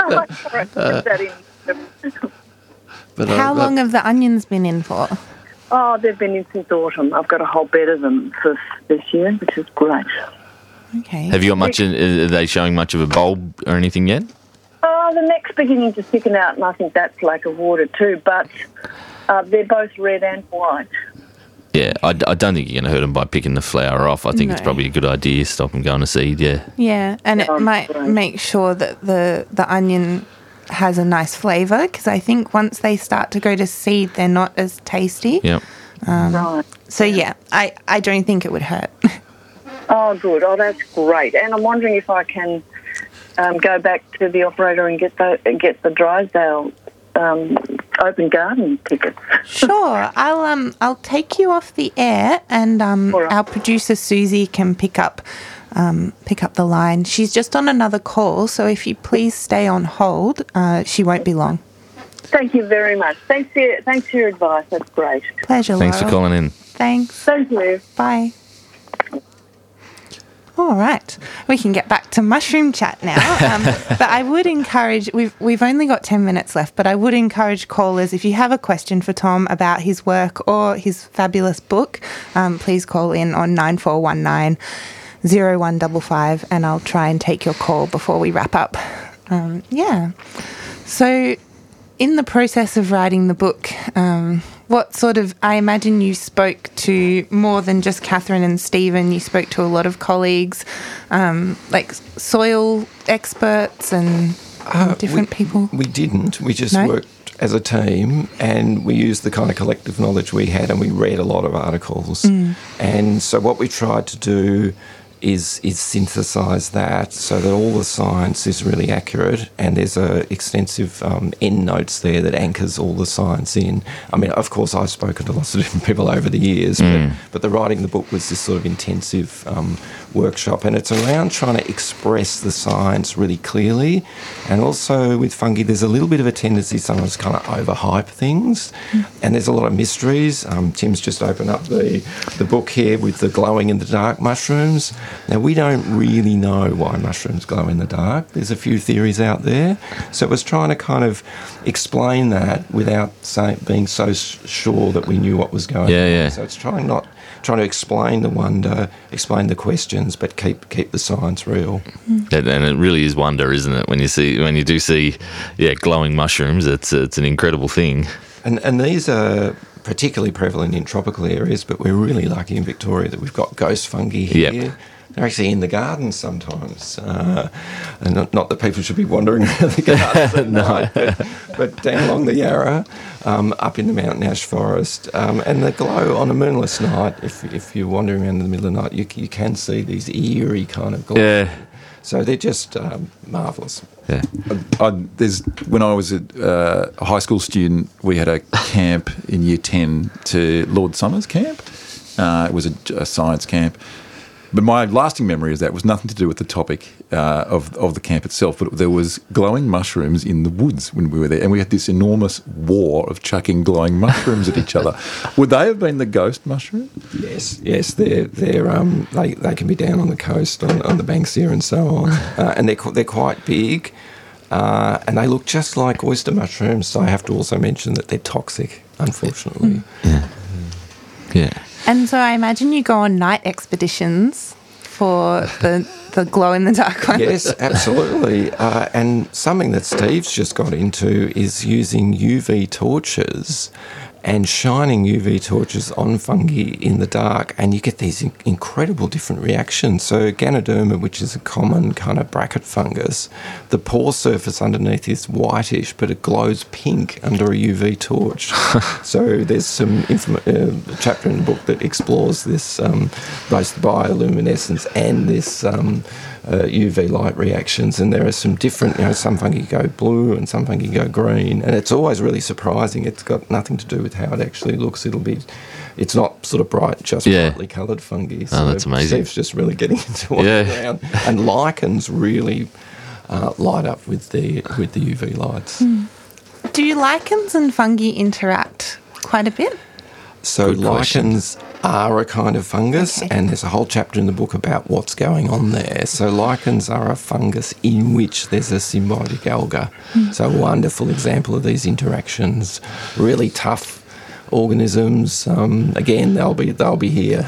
But how long have the onions been in for? Oh, they've been in since autumn. I've got a whole bed of them for this year, which is great. Okay. Have you got much? Are they showing much of a bulb or anything yet? Oh, the neck's beginning to thicken out, and I think that's lack of water too. But they're both red and white. Yeah, I don't think you're going to hurt them by picking the flower off. I think it's probably a good idea. Stop them going to seed. Yeah. Yeah, and it might make sure that the onion has a nice flavour, because I think once they start to go to seed, they're not as tasty. Yep. Right. So I don't think it would hurt. Oh, good. Oh, that's great. And I'm wondering if I can go back to the operator and get the Drysdale open garden tickets. Sure. I'll take you off the air, and right. Our producer Susie can pick up the line. She's just on another call, so if you please stay on hold, she won't be long. Thank you very much. Thanks for your advice. That's great. Pleasure, Thanks Laurel. for calling in. Thanks. Thank you. Bye. All right, we can get back to mushroom chat now. But I would encourage, we've only got 10 minutes left, but I would encourage callers, if you have a question for Tom about his work or his fabulous book, please call in on 9419 0155 and I'll try and take your call before we wrap up. So in the process of writing the book, what sort of, I imagine you spoke to more than just Catherine and Stephen, you spoke to a lot of colleagues, like soil experts and different people? We didn't. We just worked as a team, and we used the kind of collective knowledge we had, and we read a lot of articles. And so what we tried to do is synthesise that so that all the science is really accurate, and there's a extensive endnotes there that anchors all the science in. I mean, of course, I've spoken to lots of different people over the years, but the writing of the book was this sort of intensive workshop, and it's around trying to express the science really clearly. And also with fungi, there's a little bit of a tendency sometimes to kind of overhype things, and there's a lot of mysteries. Tim's just opened up the book here with the glowing in the dark mushrooms. Now, we don't really know why mushrooms glow in the dark. There's a few theories out there. So it was trying to kind of explain that without being so sure that we knew what was going on. Yeah. So it's trying to explain the wonder, explain the questions, but keep the science real. And it really is wonder, isn't it? When you do see glowing mushrooms, it's an incredible thing. And these are particularly prevalent in tropical areas, but we're really lucky in Victoria that we've got ghost fungi here. Yep. They're actually in the gardens sometimes. And not that people should be wandering around the gardens at night, but down along the Yarra, up in the mountain ash forest. And the glow on a moonless night, if you're wandering around in the middle of the night, you can see these eerie kind of glow. Yeah. So they're just marvellous. Yeah. When I was a high school student, we had a camp in Year 10 to Lord Somers Camp. It was a science camp. But my lasting memory is that it was nothing to do with the topic of the camp itself, but there was glowing mushrooms in the woods when we were there, and we had this enormous war of chucking glowing mushrooms at each other. Would they have been the ghost mushroom? Yes, they can be down on the coast, on the banks here and so on, and they're quite big, and they look just like oyster mushrooms. So I have to also mention that they're toxic, unfortunately. Yeah. And so I imagine you go on night expeditions for the glow-in-the-dark ones. Yes, absolutely. And something that Steve's just got into is using UV torches and shining UV torches on fungi in the dark, and you get these incredible different reactions. So Ganoderma, which is a common kind of bracket fungus, the pore surface underneath is whitish, but it glows pink under a UV torch. So there's some chapter in the book that explores this, both bioluminescence and this UV light reactions, and there are some different, some fungi go blue and some fungi go green, and it's always really surprising. It's got nothing to do with how it actually looks. It's not sort of bright, just brightly coloured fungi. So that's amazing. Steve's just really getting into it around. And lichens really light up with the UV lights. Do lichens and fungi interact quite a bit? So lichens are a kind of fungus, and there's a whole chapter in the book about what's going on there. So lichens are a fungus in which there's a symbiotic alga. So a wonderful example of these interactions. Really tough organisms. Again, they'll be here.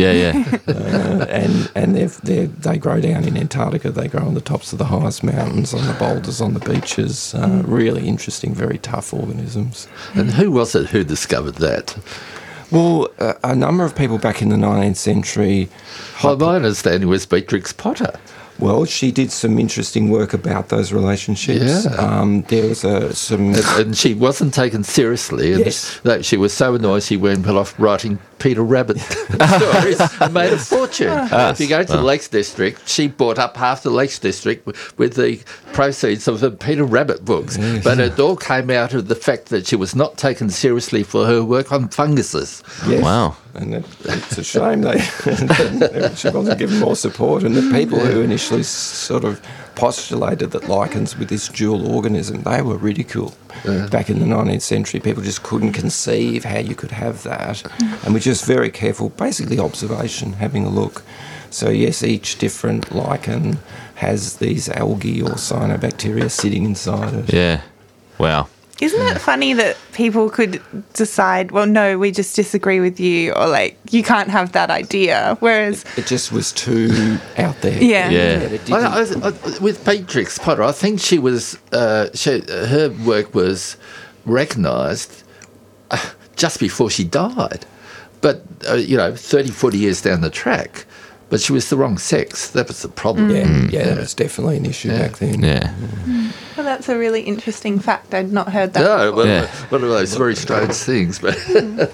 And they grow down in Antarctica. They grow on the tops of the highest mountains, on the boulders, on the beaches. Really interesting, very tough organisms. And who was it who discovered that? Well, a number of people back in the 19th century. Well, my understanding was Beatrix Potter. Well, she did some interesting work about those relationships. Yeah. There was some... And she wasn't taken seriously. And yes. She was so annoyed she went off writing Peter Rabbit stories and made a fortune. If you go to the Lakes District, she bought up half the Lakes District with the proceeds of the Peter Rabbit books. Yes. But it all came out of the fact that she was not taken seriously for her work on funguses. Yes. Wow. And it's a shame she wasn't given more support. And the people who initially sort of postulated that lichens with this dual organism, they were ridiculed. Back in the 19th century, people just couldn't conceive how you could have that. And we're just very careful, basically observation, having a look. So yes, each different lichen has these algae or cyanobacteria sitting inside it. Yeah. Wow. Isn't it funny that people could decide, well, no, we just disagree with you, or like, you can't have that idea, whereas... It just was too out there. Yeah. With Beatrix Potter, I think she was, her work was recognised just before she died. But, 30, 40 years down the track. But she was the wrong sex. That was the problem. Yeah, that was definitely an issue back then. Yeah. Well, that's a really interesting fact. I'd not heard that before. One of those very strange things. But, the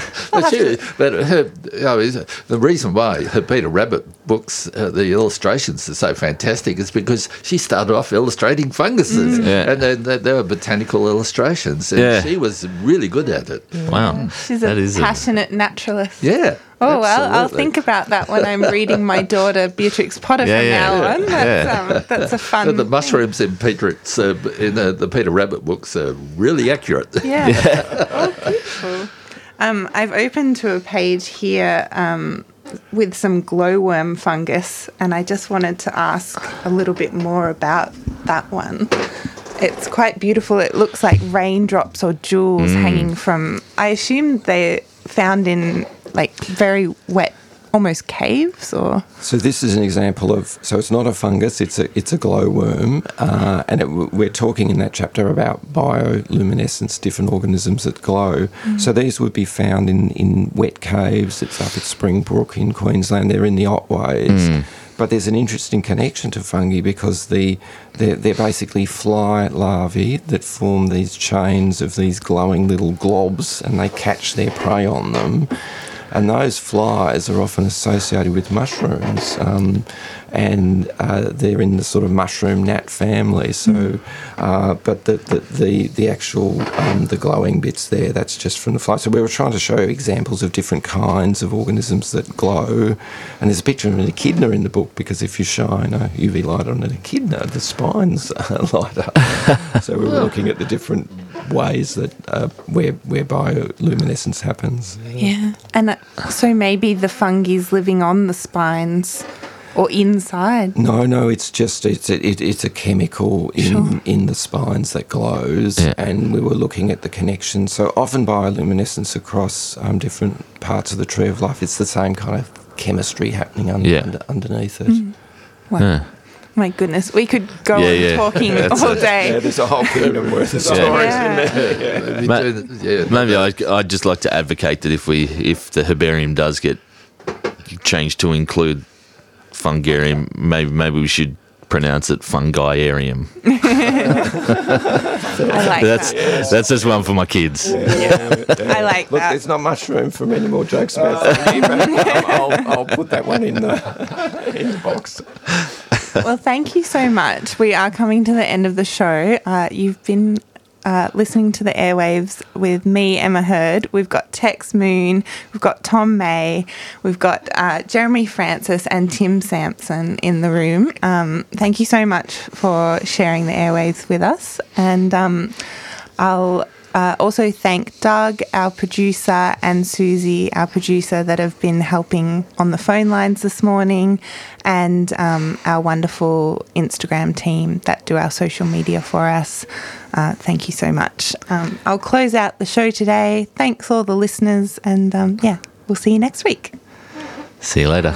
reason why her Peter Rabbit books, the illustrations are so fantastic is because she started off illustrating funguses. And then there were botanical illustrations. And she was really good at it. Wow. She's a passionate naturalist. Yeah. Oh, well, I'll think about that when I'm reading my daughter Beatrix Potter from now on. That's a fun the mushrooms in Beatrix, in the Peter Rabbit books are really accurate. Yeah. Oh, beautiful. I've opened to a page here with some glowworm fungus, and I just wanted to ask a little bit more about that one. It's quite beautiful. It looks like raindrops or jewels hanging from, I assume they're found in like very wet, almost caves, or? So this is an example of, so it's not a fungus, it's a glowworm, and we're talking in that chapter about bioluminescence, different organisms that glow. So these would be found in wet caves. It's up at Springbrook in Queensland. They're in the Otways. But there's an interesting connection to fungi because they're basically fly larvae that form these chains of these glowing little globs, and they catch their prey on them. And those flies are often associated with mushrooms, and they're in the sort of mushroom gnat family. So, but the actual the glowing bits there, that's just from the fly. So we were trying to show examples of different kinds of organisms that glow. And there's a picture of an echidna in the book because if you shine a UV light on an echidna, the spines light up. So we were looking at the different ways that where bioluminescence happens. Yeah, and so maybe the fungi's living on the spines or inside. No, it's just it's a chemical in the spines that glows, and we were looking at the connection. So often bioluminescence across different parts of the tree of life. It's the same kind of chemistry happening underneath it. Wow. Yeah. My goodness, we could go on talking all day. Yeah, there's a whole kingdom worth of stories in there. Maybe I'd just like to advocate that if the herbarium does get changed to include fungarium, maybe we should pronounce it fungiarium. I like that. That's just one for my kids. I like Look, that. there's not much room for many more jokes about fungi, but I'll put that one in the box. Well, thank you so much. We are coming to the end of the show. You've been listening to the airwaves with me, Emma Hurd. We've got Tex Moon, we've got Tom May, we've got Jeremy Francis and Tim Sampson in the room. Thank you so much for sharing the airwaves with us. And I'll also thank Doug, our producer, and Susie, our producer, that have been helping on the phone lines this morning, and our wonderful Instagram team that do our social media for us. Thank you so much. I'll close out the show today. Thanks all the listeners, and we'll see you next week. See you later.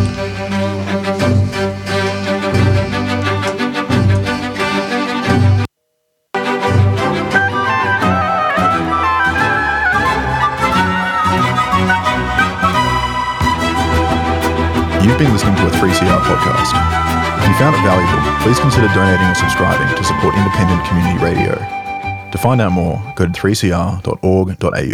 You've been listening to a 3CR podcast. If you found it valuable, please consider donating or subscribing to support independent community radio. To find out more, go to 3cr.org.au.